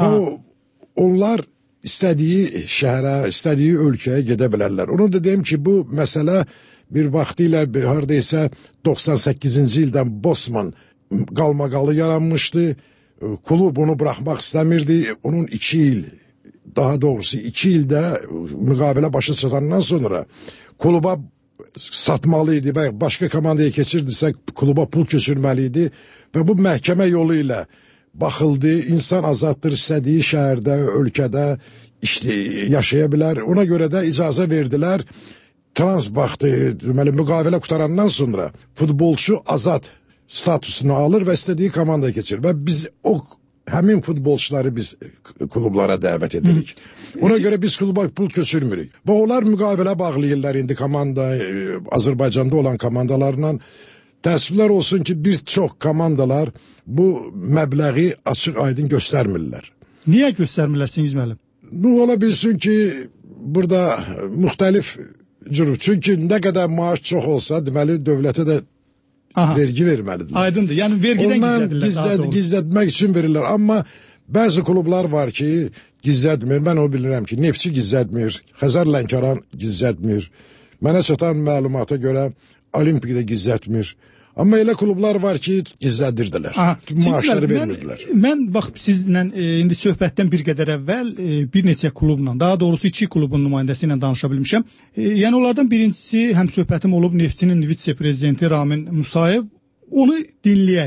Onlar istədiyi şəhərə, istədiyi ölkəyə gedə bilərlər. Onu da deyim ki, bu məsələ bir vaxtilə haradaysa 98-ci ildən Bosman qalmaqalı yaranmışdı. Klub onu buraxmaq istəmirdi. Onun 2 il, daha doğrusu 2 ildə müqavilə başa çatandan sonra kluba satmalıydı və başqa komandaya keçirdisə kluba pul köçürməliydi və bu məhkəmə yolu ilə baxıldı. İnsan azaddır, istədiyi şəhərdə, ölkədə yaşaya bilər. Ona görə də icazə verdilər. Trans vaxtı, deməli, müqavilə qutarandan sonra futbolçu azad statusunu alır və istədiyi komandaya keçir. Və biz həmin futbolçuları biz klublara dəvət edirik. Ona görə biz kluba pul köçürmürük. Və onlar müqavilə bağlayırlar indi komanda, Azərbaycanda olan komandalarla. Təəssüflər olsun ki, bir çox komandalar bu məbləği açıq aydın göstərmirlər. Niyə göstərmirlər Çingiz müəllim? Ola bilsin ki, burada müxtəlif cür. Çünki nə qədər maaş çox olsa, deməli, dövlətə də vergi verməlidirlər. Aydındır, yəni vergidən gizlədirlər. Gizlətmək üçün verirlər. Amma bəzi klublar var ki, gizlətmir. Mən o bilirəm ki, Neftçi gizlətmir, Xəzər Lənkəran gizlətmir. Mənə çatan məlumata görə Olimpikdə gizlətmir. Amma elə klublar var ki, gizlədirdilər. Maaşları vermirdilər. Mən bax sizlə indi söhbətdən bir qədər əvvəl bir neçə klubla, daha doğrusu 2 klubun nümayəndəsi ilə danışa bilmişəm. Yəni onlardan birincisi həm söhbətim olub Neftçinin vitse-prezidenti Ramin Musayev. Onu dinləyək.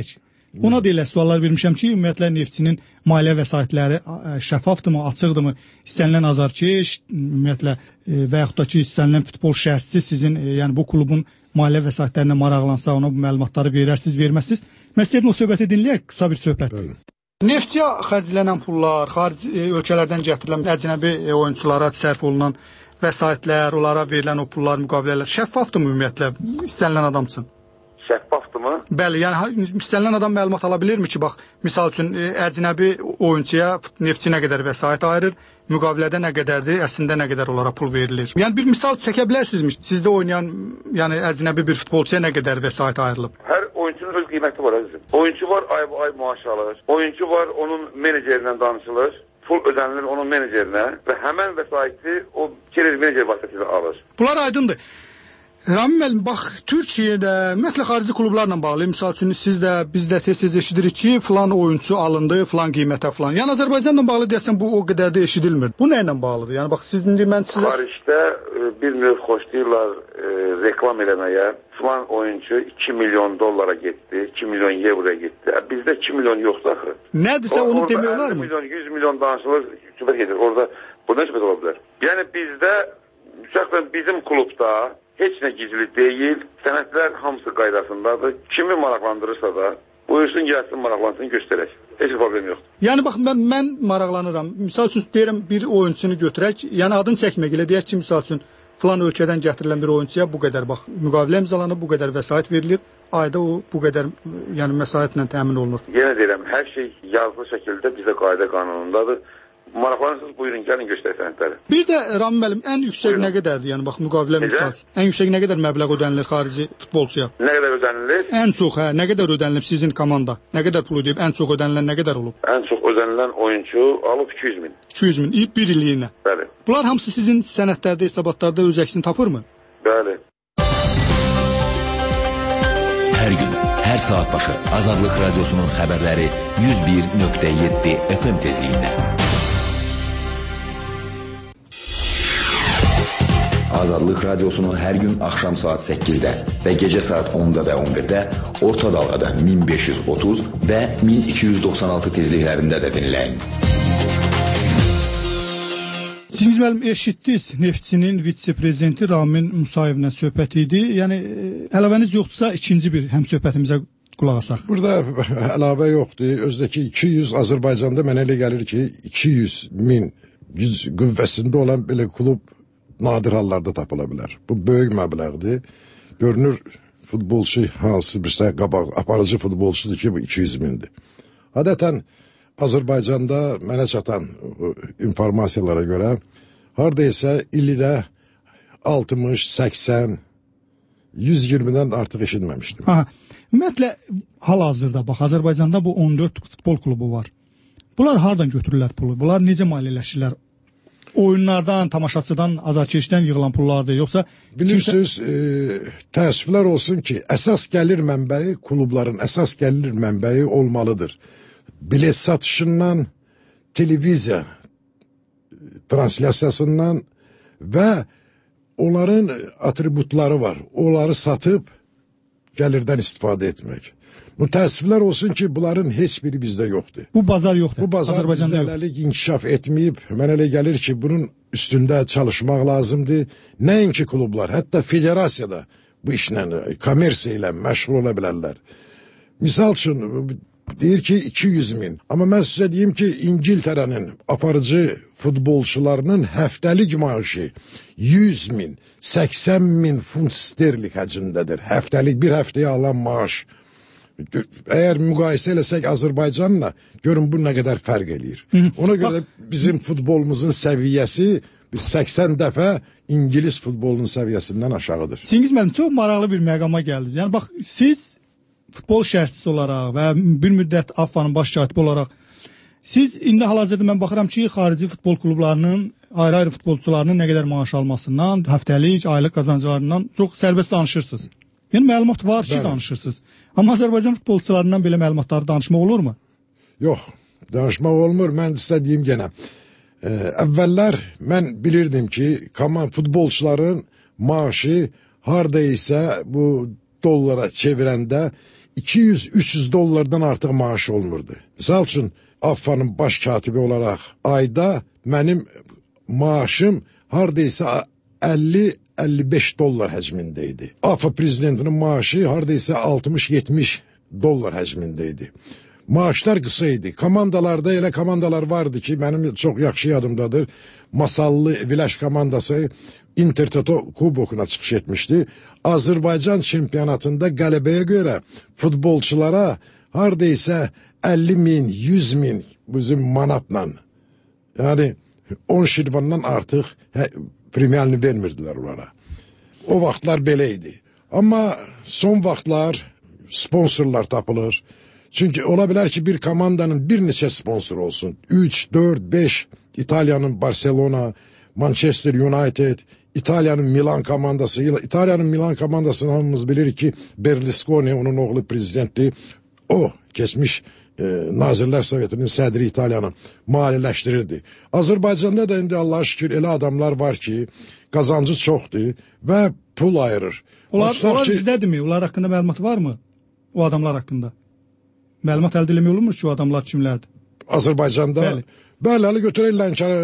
Ona deyilə suallar vermişəm ki, ümumiyyətlə Neftçinin maliyyə vəsaitləri şəffafdırmı, açıqdırmı? İstənilən azarkeş, ümumiyyətlə və yaxud da ki, istənilən futbol şərhçisi sizin, yəni bu klubun maliyyə vəsaitlərinə maraqlansa, ona bu məlumatları verərsiniz, verməzsiniz. Mən istəyirəm o söhbəti dinləyək, qısa bir söhbət. Neftçiyə xərclənən pullar, xarici ölkələrdən gətirilən əcnəbi oyunçulara sərf olunan vəsaitlər, onlara verilən o pullar, müqavilələr şəffafdırmı ümumiyyətlə, istənilən adam üçün? Şəffafdırmı? Bəli, yəni istənilən adam məlumat ala bilirmi ki, bax, misal üçün əcnəbi oyunçuya Neftçi nə qədər vəsait ayırır, müqavilədə nə qədərdir, əslində nə qədər onlara pul verilir? Yəni bir misal çəkə bilərsinizmi? Sizdə oynayan, yəni əcnəbi bir futbolçuya nə qədər vəsait ayrılıb? Hər oyuncunun öz qiyməti var əzizim. Oyuncu var, ay maaş alır. Oyuncu var, onun menecerindən danışılır. Pul ödənilir onun menecerinə və həmən vəsaiti o gelir menecer vasitəsilə alır. Bunlar aydındır. Rami müəllim, bax, Türkiyədə ümumiyyətlə xarici klublarla bağlı, misal üçün siz də, biz də tez-tez eşidirik ki, filan oyunçu alındı, filan qiymətə filan. Yəni Azərbaycanla bağlı deyəsən bu o qədər də eşidilmir. Bu nə ilə bağlıdır? Yəni bax, siz indi mən sizə... Xaricdə bir növ xoşlayırlar reklam eləməyə. Filan oyuncu 2 milyon dollara getdi, 2 milyon euroya getdi. Bizdə 2 milyon yoxdur axı. Nədirsə onu demək olar mı? 100 milyon danışılır, söhbət gedir. Orada buradan söhbət ola bilər. Yəni bizdə, bizim klubda heç nə gizli deyil, sənədlər hamısı qaydasındadır. Kimi maraqlandırırsa da, buyursun, gəlsin, maraqlansın, göstərək. Heç problem yoxdur. Yəni, bax, mən maraqlanıram. Misal üçün, deyirəm, bir oyuncunu götürək, yəni adını çəkmək elə, deyək ki, misal üçün, filan ölkədən gətirilən bir oyuncuya bu qədər, bax, müqavilə imzalanıb, bu qədər vəsait verilir, ayda o, bu qədər, yəni, məsaitlə təmin olunur. Yenə deyirəm, hər şey yazılı şəkildə bizə qayda qanunundadır. Maraqlanırsınız, buyurun, gəlin göstərək sənədləri. Bir də Rami müəllim, ən yüksək nə qədərdir? Yəni bax, müqavilə misal. Ən yüksək nə qədər məbləğ ödənilir xarici futbolçuya? Nə qədər ödənilir? Ən çox, hə, nə qədər ödənilib sizin komanda? Nə qədər pul ödəyib? Ən çox ödənilən nə qədər olub? Ən çox ödənilən oyuncu alıb 200 min. 200 min, bir illiyinə. Bəli. Bunlar hamısı sizin sənədlərdə, hesabatlarda öz əksini tapırmı? Bəli. Hər gün, hər saat başı Azadlıq Radiosunun xəbərləri 101.7 FM tezliyində. Azadlıq Radiosu'nu hər gün axşam saat 8-də və gecə saat 10-da və 11-də orta dalğada 1530 və 1296 tezliklərində də dinləyin. Siz müəllim eşitdiniz, Neftçinin vitse-prezidenti Ramin Musayevlə söhbət idi. Yəni əlavəniz yoxdursa ikinci bir həmsöhbətimizə qulaq asaq. Burada əlavə yoxdur. Özdəki 200 Azərbaycanda mənə elə gəlir ki, 200 min güc qüvvəsində olan belə klub nadir hallarda tapıla bilər. Bu böyük məbləğdir. Görünür futbolçu hansı birsə qabaq aparıcı futbolçudur ki, bu 200 mindir. Adətən Azərbaycanda mənə çatan informasiyalara görə hardaysa ildə 60, 80, 120-dən artıq eşitməmişdim. Ümumiyyətlə hal-hazırda bax Azərbaycanda bu 14 futbol klubu var. Bunlar hardan götürürlər pulu? Bunlar necə maliyyələşirlər? Oyunlardan, tamaşaçıdan, azarkeşdən yığılan pullardır, yoxsa... Bilirsiniz, təəssüflər olsun ki, əsas gəlir mənbəyi, klubların əsas gəlir mənbəyi olmalıdır. Bilet satışından, televiziya translyasiyasından və onların atributları var. Onları satıb gəlirdən istifadə etmək. Mütəəssiflər olsun ki, bunların heç biri bizdə yoxdur. Bu bazar yoxdur. Bu bazar bizdə hələlik inkişaf etməyib. Mənə elə gəlir ki, bunun üstündə çalışmaq lazımdır. Nəinki klublar, hətta federasiyada bu işlə, kommersiya ilə məşğul ola bilərlər. Misal üçün, deyir ki, 200 min. Amma mən sizə deyim ki, İngiltərənin aparıcı futbolçularının həftəlik maaşı 100 min, 80 min funt sterling həcmindədir. Həftəlik, bir həftəyə alan maaş. Əgər müqayisə eləsək Azərbaycanla, görün bu nə qədər fərq eləyir. Ona görə bizim futbolumuzun səviyyəsi bir 80 dəfə İngilis futbolunun səviyyəsindən aşağıdır. Çingiz müəllim, çox maraqlı bir məqama gəldiniz. Yəni bax, siz futbol şərhçisi olaraq və bir müddət AFFA-nın baş katibi olaraq, siz indi hal-hazırda mən baxıram ki, xarici futbol klublarının, ayrı-ayrı futbolçularının nə qədər maaş almasından, həftəlik, aylıq qazanclarından çox sərbəst danışırsınız. Yəni məlumat var ki, danışırsınız. Amma Azərbaycan futbolçularından belə məlumatları danışmaq olurmu? Yox, danışmaq olmur. Mən istədiyim genə. Əvvəllər mən bilirdim ki, futbolçuların maaşı harada isə bu dollara çevirəndə 200-300 dollardan artıq maaş olmurdu. Misal üçün, AFFA-nın baş katibi olaraq ayda mənim maaşım hardaysa 50-55 dollar həcmində idi. AFFA prezidentinin maaşı hardaysa 60-70 dollar həcmində idi. Maaşlar qısa idi. Komandalarda elə komandalar vardı ki, mənim çox yaxşı yadımdadır. Masallı Vilaş komandası Intertoto kubokuna çıxış etmişdi. Azərbaycan çempionatında qələbəyə görə futbolçulara hardaysa 50 min, 100 min bizim manatla, yani 10 şirvandan artıq premialini vermirdilər onlara. O vaxtlar belə idi. Amma son vaxtlar sponsorlar tapılır. Çünki ola bilər ki, bir komandanın bir neçə sponsor olsun. 3, 4, 5, İtalyanın Barcelona, Manchester United, İtalyanın Milan komandası. İtalyanın Milan komandasını hamımız bilir ki, Berlusconi, onun oğlu prezidentdir. O, keçmiş Nazirlər Sovetinin sədri İtalyanı maliyyələşdirirdi. Azərbaycanda da indi Allah'a şükür elə adamlar var ki, qazancı çoxdur və pul ayırır. Onlar bizdədirmi? Onlar haqqında məlumat var mı? O adamlar haqqında. Məlumat əldə eləmək olunmur ki, o adamlar kimlərdir? Azərbaycanda? Bəli, götürək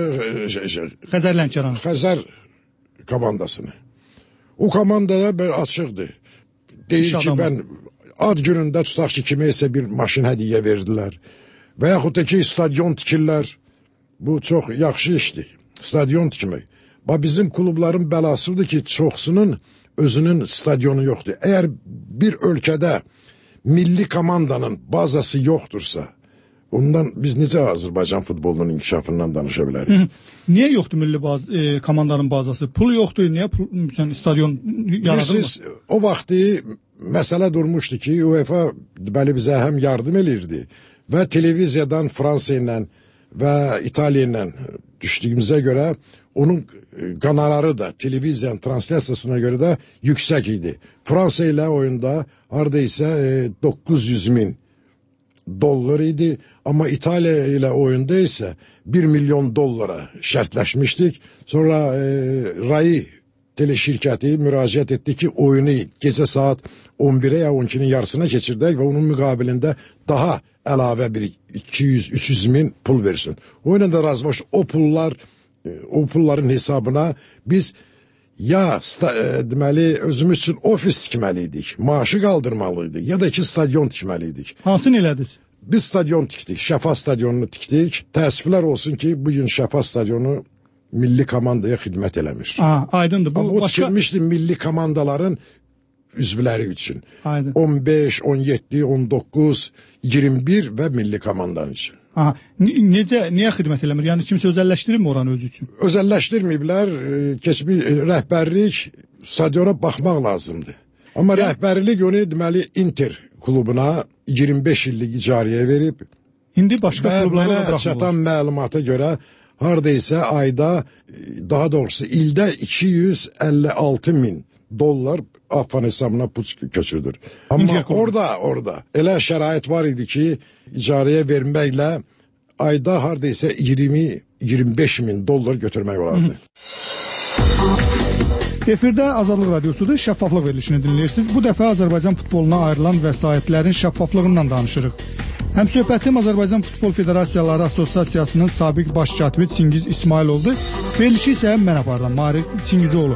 Xəzər Lənkəranı. Xəzər komandasını. O komandada bir açıqdır. Deyir ki, mən ad günündə tutaq ki, kimə isə bir maşın hədiyyə verdilər. Və yaxud da ki, stadion tikirlər. Bu çox yaxşı işdir. Stadion tikmək. Bizim klubların bəlasıdır ki, çoxsunun özünün stadionu yoxdur. Əgər bir ölkədə milli komandanın bazası yoxdursa, ondan biz necə Azərbaycan futbolunun inkişafından danışa bilərik? Niyə yoxdur milli komandanın bazası? Pul yoxdur, niyə stadion yaradılmır? Siz o vaxtı məsələ durmuşdu ki, UEFA bizə həm yardım edirdi və televiziyadan Fransa ilə və İtaliya ilə düşdüyümüzə görə onun qanarları da televiziyanın translasiyasına görə də yüksək idi. Fransa ilə oyunda hardaysa 900 min dollar idi, amma İtaliya ilə oyunda isə 1 milyon dollara şərtləşmişdik. Sonra RAI teleşirkəti müraciət etdi ki, oyunu gecə saat 11'e ya 12'nin yarısına keçirdək və onun müqabilində daha əlavə bir 200-300 min pul versin. Oyuna da razılaşdı. O pulların hesabına biz ya deməli özümüz üçün ofis tikməliydik, maaşı qaldırmalıydık ya da ki stadion tikməliydik. Hansını elədiniz? Biz stadion tikdik, Şəfa stadionunu tikdik. Təəssüflər olsun ki, bugün Şəfa stadionu milli komandaya xidmət eləmir. Aydındır. Bu tikilmişdi milli komandaların üzvləri üçün. Aydın. 15, 17, 19, 21 və milli komandanın üçün. Niyə xidmət eləmir? Yəni kimsə özəlləşdirirmi oranı özü üçün? Özəlləşdirməyiblər. Rəhbərlik stadiona baxmaq lazımdır. Amma rəhbərlik onu deməli Inter klubuna 25 illik icariyə verib. İndi başqa klublara da buraxmırlar. Çatan məlumata görə hardaysa ayda, daha doğrusu ildə 256 min dollar AFFA hesabına pul köçürdür. Amma orada elə şərait var idi ki, icarəyə verməklə ayda hardaysa 20-25 min dollar götürmək olardı. Efirdə Azadlıq Radiosu'da şəffaflıq verilişini dinləyirsiniz. Bu dəfə Azərbaycan futboluna ayrılan vəsaitlərin şəffaflığından danışırıq. Həmsöhbətim Azərbaycan Futbol Federasiyaları Assosiasiyasının sabiq baş katibi Çingiz İsmailovdur. Verilişi isə mən aparıram, Mari Çingizoğlu.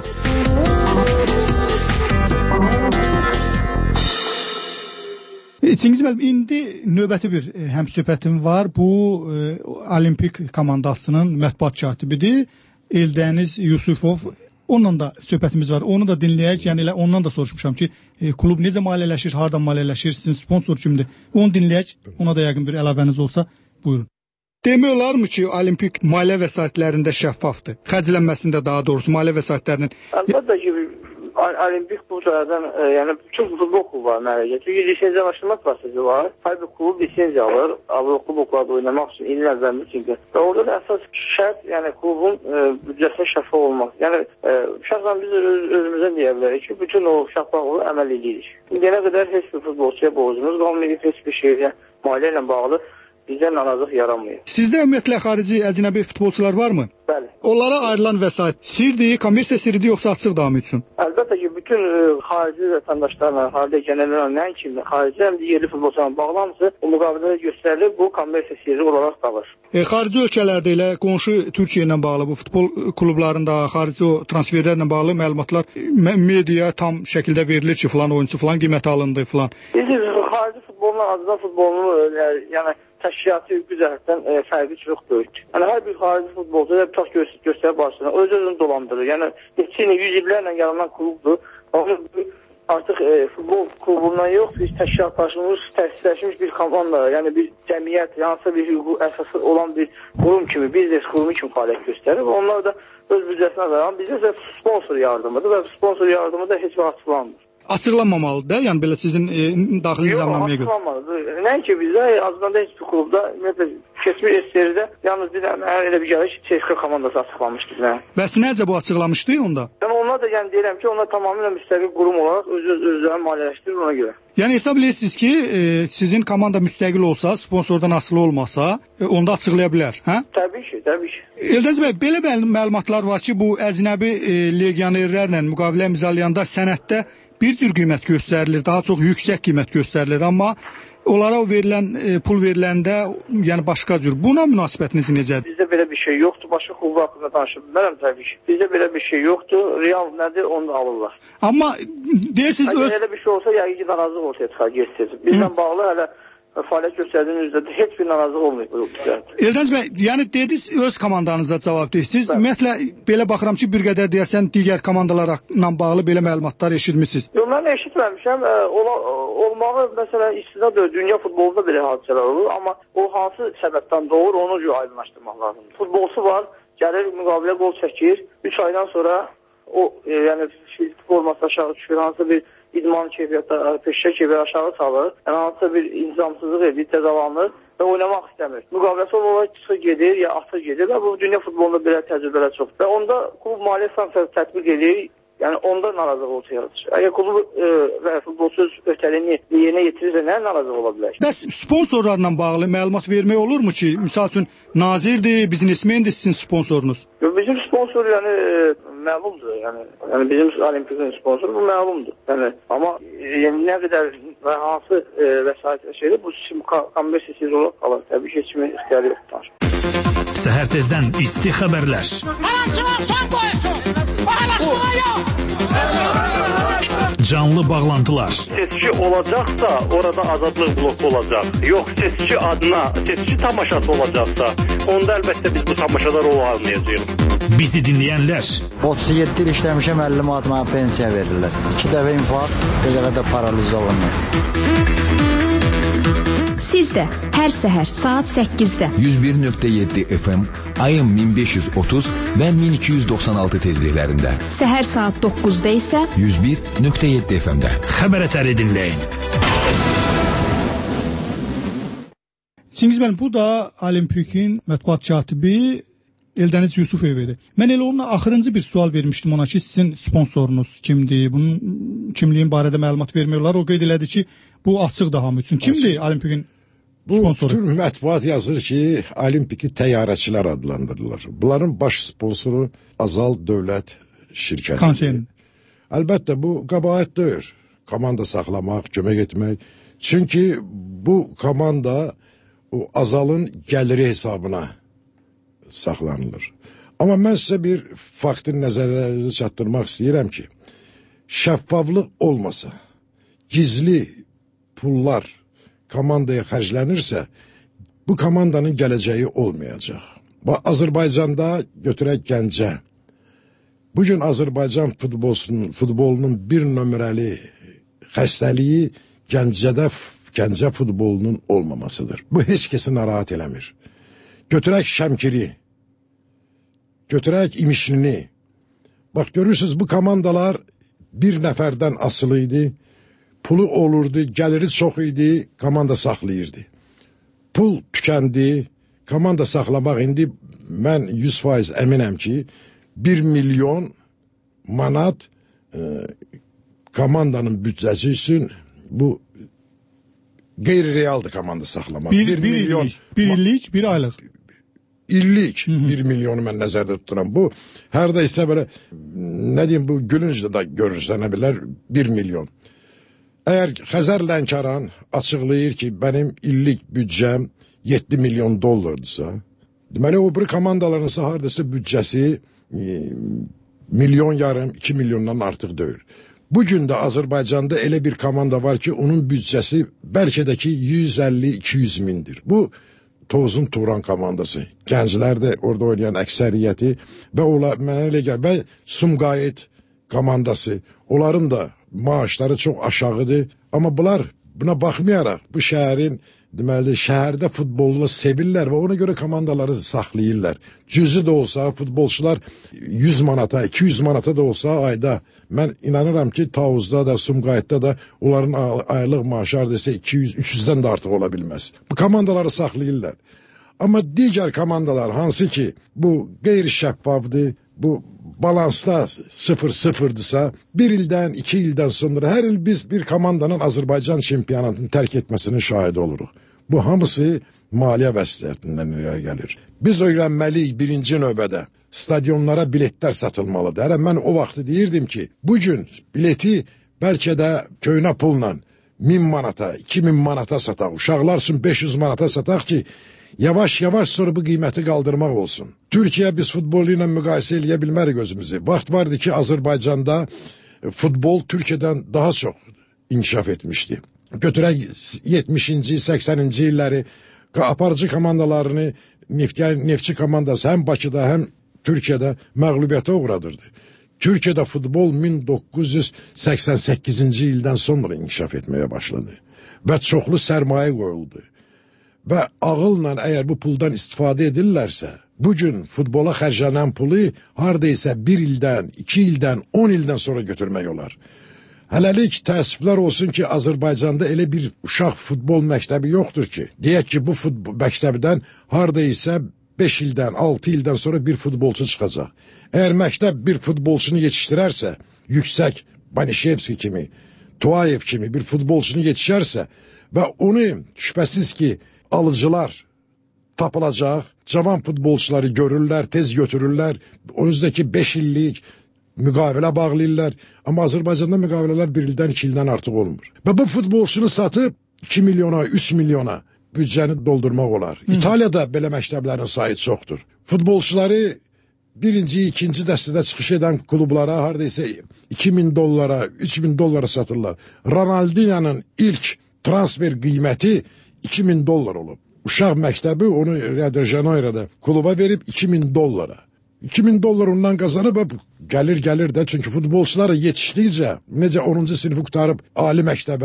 Çingiz müəllim, indi növbəti bir həmsöhbətim var. Bu Olimpik komandasının mətbuat katibidir. Eldəniz Yusufov. Onunla da söhbətimiz var. Onu da dinləyək. Yəni elə ondan da soruşmuşam ki, klub necə maliyyələşir, hardan maliyyələşir, sizin sponsor kimdir? Onu dinləyək. Ona da yəqin bir əlavəniz olsa, buyurun. Demək olarmı ki, olimpik maliyyə vəsaitlərində şəffafdır? Xərclənməsində daha doğrusu maliyyə vəsaitlərinin. Əlbəttə ki, olimpik klublardan, yəni çox futbol klublarının əlaqəsi. Çünki lisenziyalaşdırma prosesi var. Hər bir klub lisenziya alır, klublarda oynamaq üçün ilin əvvəlində çünki. Və orada da əsas şərt, yəni klubun büdcəsinin şəffaf olmaq. Yəni şəxsən biz özümüzdən deyə bilərik ki, bütün o şəffaflığı əməl edirik. İndiyə qədər heç bir futbolçuya borcumuz qalmayıb, heç bir şeylə maliyyə ilə bağlı bizdən narazılıq yaranmıyor. Sizdə ümumiyyətlə xarici, əcnəbi futbolçular varmı? Bəli. Onlara ayrılan vəsait sirdir, kommersiya sirridir yoxsa açıq davam etsin? Əlbəttə ki, bütün bütün xarici vətəndaşlarla, xarici gələnlərlə, nəinki xarici, həm də yerli futbolçularla bağlı hamısı bu müqavilədə göstərilir, bu kommersiya sirri olaraq qalır. Xarici ölkələrdə ilə qonşu Türkiyə ilə bağlı bu futbol klublarında xarici o transferlərlə bağlı məlumatlar mediaya tam şəkildə verilir ki, falan oyunçu falan qiymət alındı falan. Biz xarici futbolun, Azərbaycan futbolunun yəni təşkilatı güzərtdən fərqi çox böyükdür. Yəni hər bir xarici futbolcu da tutaq göstərib başlayır, öz-özünü dolandırır. Yəni neçə il, 100 illərlə yaranan klubdur. Artıq futbol klubundan yox, biz təşkilatlaşmış, təsisləşmiş bir komanda, yəni bir cəmiyyət, hansısa bir hüquq əsası olan bir qurum kimi, biznes qurumu kimi fəaliyyət göstərir. Onlar da öz büdcəsinə dayanan bizə sponsor yardımıdır və sponsor yardımı da heç vaxt açıqlanmır. Açıqlanmamalıdır da, yəni belə sizin daxili nizamnaməyə görə. Yox, açıqlanmalıdır. Nəinki bizdə, Azərbaycanda heç bir klubda, ümumiyyətlə, keçmiş SSR-də yalnız bir elə bir gəlir ki, CSKA komandası açıqlamışdı. Bəs necə bu açıqlamışdı onda? Yəni onlar da yəni deyirəm ki, onlar tamamilə müstəqil qurum olaraq özlərini maliyyələşdirir ona görə. Yəni hesab edirsiniz ki, sizin komanda müstəqil olsa, sponsordan asılı olmasa, onda açıqlaya bilər, hə? Təbii ki, təbii ki. Eldəniz bəy, belə məlumatlar var ki, bu əcnəbi legionerlərlə müqavilə imzalayanda sənəddə bir cür qiymət göstərilir, daha çox yüksək qiymət göstərilir, amma onlara verilən pul veriləndə yəni başqa cür. Buna münasibətiniz necədir? Bizdə belə bir şey yoxdur. Başqa klublar haqqında danışa bilmərəm təbii ki. Bizdə belə bir şey yoxdur. Real nədir, onu da alırlar. Amma deyirsiniz elə bir şey olsa, yəqin ki, narazılıq ortaya çıxar, geçsin. Bizlə bağlı hələ fəaliyyət göstərdiyiniz üzrə heç bir narazılıq olmayıb. Eldəniz bəy, yəni dediniz öz komandanıza cavab deyirsiniz. Ümumiyyətlə belə baxıram ki, bir qədər deyəsən digər komandalarla bağlı belə məlumatlar eşitmisiniz. Yox, mən eşitməmişəm. Olmağı məsələn istisna deyil. Dünya futbolunda belə hadisələr olur, amma o hansı səbəbdən doğur, onu aydınlaşdırmaq lazımdır. Futbolçu var, gəlir müqavilə qol çəkir. 3 aydan sonra o yəni forması aşağı düşür, hansı bir idman keyfiyyəti, peşə keyfiyyəti aşağı salır. Yəni hansısa bir intizamsızlıq edir, cəzalanır və oynamaq istəmir. Müqaviləsi olaraq çıxır gedir, ya atır gedir və bu dünya futbolunda belə təcrübələr çoxdur. Və onda klub maliyyə sanksiyası tətbiq edir. Yəni onda narazılıq ortaya çıxır. Əgər klub və futbolçu öhdəliyini yerinə yetirirsə nə narazılıq ola bilər? Bəs sponsorlarla bağlı məlumat vermək olurmu ki, məsəl üçün nazirdir, biznesmendir sizin sponsorunuz? Bizim sponsor yəni məlumdur. Yəni bizim Olimpikin sponsoru bu məlumdur. Yəni amma nə qədər və hansı vəsait şeydir bu kommersiya sirri olaraq qalır. Təbii ki, heç kimin ixtiyarı yoxdur. Səhər tezdən isti xəbərlər. Canlı bağlantılar. Seçki olacaqsa, orada azadlıq bloku olacaq. Yox, seçki adına, seçki tamaşası olacaqsa, onda əlbəttə biz bu tamaşalar olmayacağıq. Bizi dinləyənlər. 37 il işləmişəm, 50 manat mənə pensiya verirlər. 2 dəfə infarkt, bir dəfə də paraliz olunur. Siz də hər səhər saat 8-də 101.7 FM, ayın 1530 və 1296 tezliklərində. Səhər saat 9-da isə 101.7 FM-də. Xəbər ətəri dinləyin. Çingiz bəy, bu da Olimpikin mətbuat katibi Eldəniz Yusufovidir. Mən elə ona axırıncı bir sual vermişdim ona ki, sizin sponsorunuz kimdir? Bunun kimliyin barədə məlumat vermiyorlar. O qeyd elədi ki, bu açıqdır hamı üçün. Kimdir Olimpikin sponsoru? Bu bütün mətbuat yazır ki, Olimpiki təyyarəçilər adlandırılır. Bunların baş sponsoru Azal Dövlət şirkətidir. Konserni. Əlbəttə bu qəbahət deyil. Komanda saxlamaq, kömək etmək. Çünki bu komanda o Azalın gəliri hesabına saxlanılır. Amma mən sizə bir faktın nəzərlərinizi çatdırmaq istəyirəm ki, şəffaflıq olmasa, gizli pullar komandaya xərclənirsə, bu komandanın gələcəyi olmayacaq. Azərbaycanda götürək Gəncə. Bugün Azərbaycan futbolunun bir nömrəli xəstəliyi Gəncə futbolunun olmamasıdır. Bu heç kəsi narahat eləmir. Götürək Şəmkiri, götürək İmişlini. Bax, görürsünüz, bu komandalar bir nəfərdən asılı idi, pulu olurdu, gəliri çox idi, komanda saxlayırdı. Pul tükəndi, komanda saxlamaq indi mən 100% əminəm ki, 1 milyon manat komandanın büdcəsi üçün bu qeyri-realdır komanda saxlamaq. Bir illik, bir aylıq. illik 1 milyonu mən nəzərdə tuturam. Bu hərdəysə belə nə deyim, bu gülüncdə də görürsənə bilər 1 milyon. Əgər Xəzər Lənkəran açıqlayır ki, mənim illik büdcəm 7 milyon dollardırsa, deməli o bir komandalarınsa hardasa büdcəsi milyon yarım, 2 milyondan artıq deyil. Bugün də Azərbaycanda elə bir komanda var ki, onun büdcəsi bəlkə də ki 150-200 mindir. Bu Tozun Turan komandası. Gənclər də orada oynayan əksəriyyəti və mənə elə gəlir, və Sumqayıt komandası. Onların da maaşları çox aşağıdır. Amma bunlar buna baxmayaraq bu şəhərin, deməli, şəhərdə futbolunu sevirlər və ona görə komandaları saxlayırlar. Cüzü də olsa futbolçular 100 manata, 200 manata da olsa ayda, mən inanıram ki, Tavuzda da, Sumqayıtda da onların aylıq maaşı hardasa 200-300-dən də artıq ola bilməz. Bu komandaları saxlayırlar. Amma digər komandalar hansı ki, bu qeyri-şəffafdır, bu balansda 0-0'dırsa, bir ildən, 2 ildən sonra hər il biz bir komandanın Azərbaycan çempionatını tərk etməsinin şahidi oluruq. Bu hamısı maliyyə vəsaitindən irəli gəlir. Biz öyrənməliyik birinci növbədə. Stadionlara biletlər satılmalıdır. Hələ mən o vaxtı deyirdim ki, bugün bileti bəlkə də köynə pulla 1000 manata, 2000 manata sataq, uşaqlar üçün 500 manata sataq ki, yavaş-yavaş sonra bu qiyməti qaldırmaq olsun. Türkiyə biz futbolu ilə müqayisə eləyə bilmərik özümüzü. Vaxt vardı ki, Azərbaycanda futbol Türkiyədən daha çox inkişaf etmişdi. Götürək 70-ci, 80-ci illəri aparıcı komandalarını Neftçi komandası həm Bakıda, həm Türkiyədə məğlubiyyətə uğradırdı. Türkiyədə futbol 1988-ci ildən sonra inkişaf etməyə başladı və çoxlu sərmayə qoyuldu. Və ağılla əgər bu puldan istifadə edirlərsə, bugün futbola xərclənən pulu haradaysa 1 ildən, 2 ildən, 10 ildən sonra götürmək olar. Hələlik təəssüflər olsun ki, Azərbaycanda elə bir uşaq futbol məktəbi yoxdur ki, deyək ki, bu futbol məktəbdən haradaysa 5 ildən, 6 ildən sonra bir futbolçu çıxacaq. Əgər məktəb bir futbolçunu yetişdirərsə, yüksək Banişevski kimi, Tuayev kimi bir futbolçunu yetişərsə və onu şübhəsiz ki, alıcılar tapılacaq, cavan futbolçuları görürlər, tez götürürlər, önüzdəki 5 illik müqavilə bağlayırlar. Amma Azərbaycanda müqavilələr 1 ildən, 2 ildən artıq olmur. Və bu futbolçunu satıb 2 milyona, 3 milyona büdcəni doldurmaq olar. İtaliyada belə məktəblərin sayı çoxdur. Futbolçuları birinci, ikinci dəstədə çıxış edən klublara haradaysa 2000 dollara, 3000 dollara satırlar. Ronaldinho'nun ilk transfer qiyməti 2000 dollar olub. Uşaq məktəbi onu Rio de Janeiro'da kluba verib 2000 dollara. 2000 dollar ondan qazanıb gəlir də, çünki futbolçular yetişdikcə, necə 10-cu sinifi qutarıb ali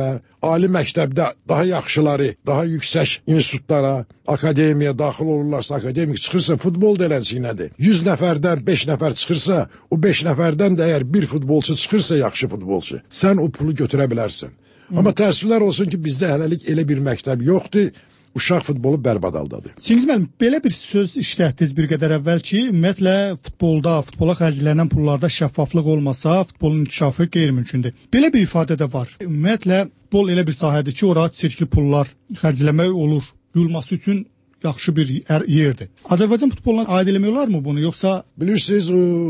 məktəbdə daha yaxşıları, daha yüksək institutlara, akademiya daxil olurlarsa, akademik çıxırsa, futbol da elənciyinədir. 100 nəfərdən 5 nəfər çıxırsa, o 5 nəfərdən də əgər bir futbolçu çıxırsa, yaxşı futbolçu, sən o pulu götürə bilərsən. Amma təəssüflər olsun ki, bizdə hələlik elə bir məktəb yoxdur. Uşaq futbolu bərbad haldadır. Çingiz müəllim, belə bir söz işlətdiniz bir qədər əvvəl ki, ümumiyyətlə futbola xərclənən pullarda şəffaflıq olmasa, futbolun inkişafı qeyri-mümkündür. Belə bir ifadə də var. Ümumiyyətlə futbol elə bir sahədir ki, ora çirkli pullar xərcləmək olur. Duyulması üçün yaxşı bir yerdir. Azərbaycan futboluna aid eləmək olar mı bunu, yoxsa? Bilirsiniz,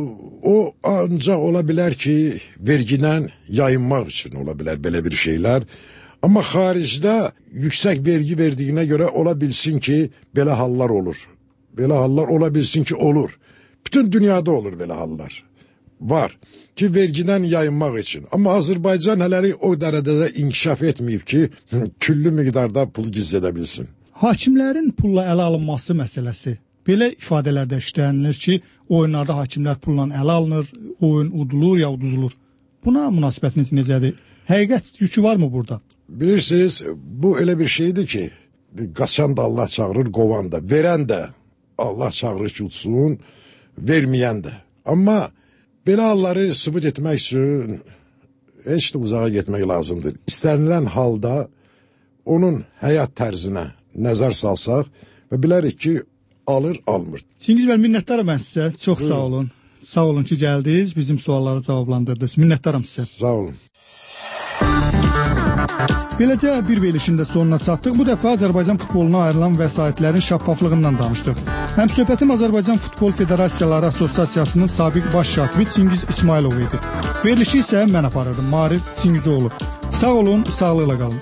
o ancaq ola bilər ki, vergidən yayınmaq üçün ola bilər belə bir şeylər. Amma xaricdə yüksək vergi verdiyinə görə ola bilsin ki, belə hallar olur. Belə hallar ola bilsin ki, olur. Bütün dünyada olur belə hallar. Var ki, vergidən yayınmaq üçün. Amma Azərbaycan hələlik o dərəcədə inkişaf etməyib ki, küllü miqdarda pul gizlədə bilsin. Hakimlərin pulla ələ alınması məsələsi. Belə ifadələrdə işlənilir ki, oyunlarda hakimlər pulla ələ alınır, oyun udulur ya uduzulur. Buna münasibətiniz necədir? Həqiqət yükü var mı burada? Bilirsiniz, bu elə bir şeydir ki, qaçan da Allah çağırır, qovan da, verən də Allah çağırır ki, uçsun, verməyən də. Amma belə halları sübut etmək üçün heç də uzağa getmək lazımdır. İstənilən halda onun həyat tərzinə nəzər salsaq və bilərik ki, alır, almır. Çingiz bəy, minnətdaram mən sizə. Çox sağ olun. Sağ olun ki, gəldiniz, bizim sualları cavablandırdınız. Minnətdaram sizə. Sağ olun. Beləcə bir verilişin də sonuna çatdıq. Bu dəfə Azərbaycan futboluna ayrılan vəsaitlərin şəffaflığından danışdıq. Həmsöhbətim Azərbaycan Futbol Federasiyaları Assosiasiyasının sabiq baş katibi Çingiz İsmailov idi. Verilişi isə mən aparırdım, Marif Çingizoğlu. Sağ olun, sağlıqla qalın.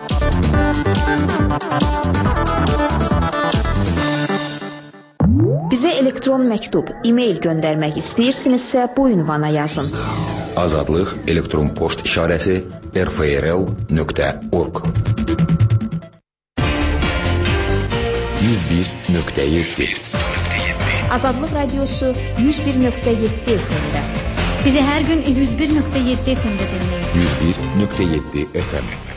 Bizə elektron məktub, e-mail göndərmək istəyirsinizsə bu ünvana yazın. Azadlıq elektron poçt işarəsi rfrl.org 101.7 Azadlıq radiosu 101.7 FM-də. Bizi hər gün 101.7 FM-də dinləyin. 101.7 FM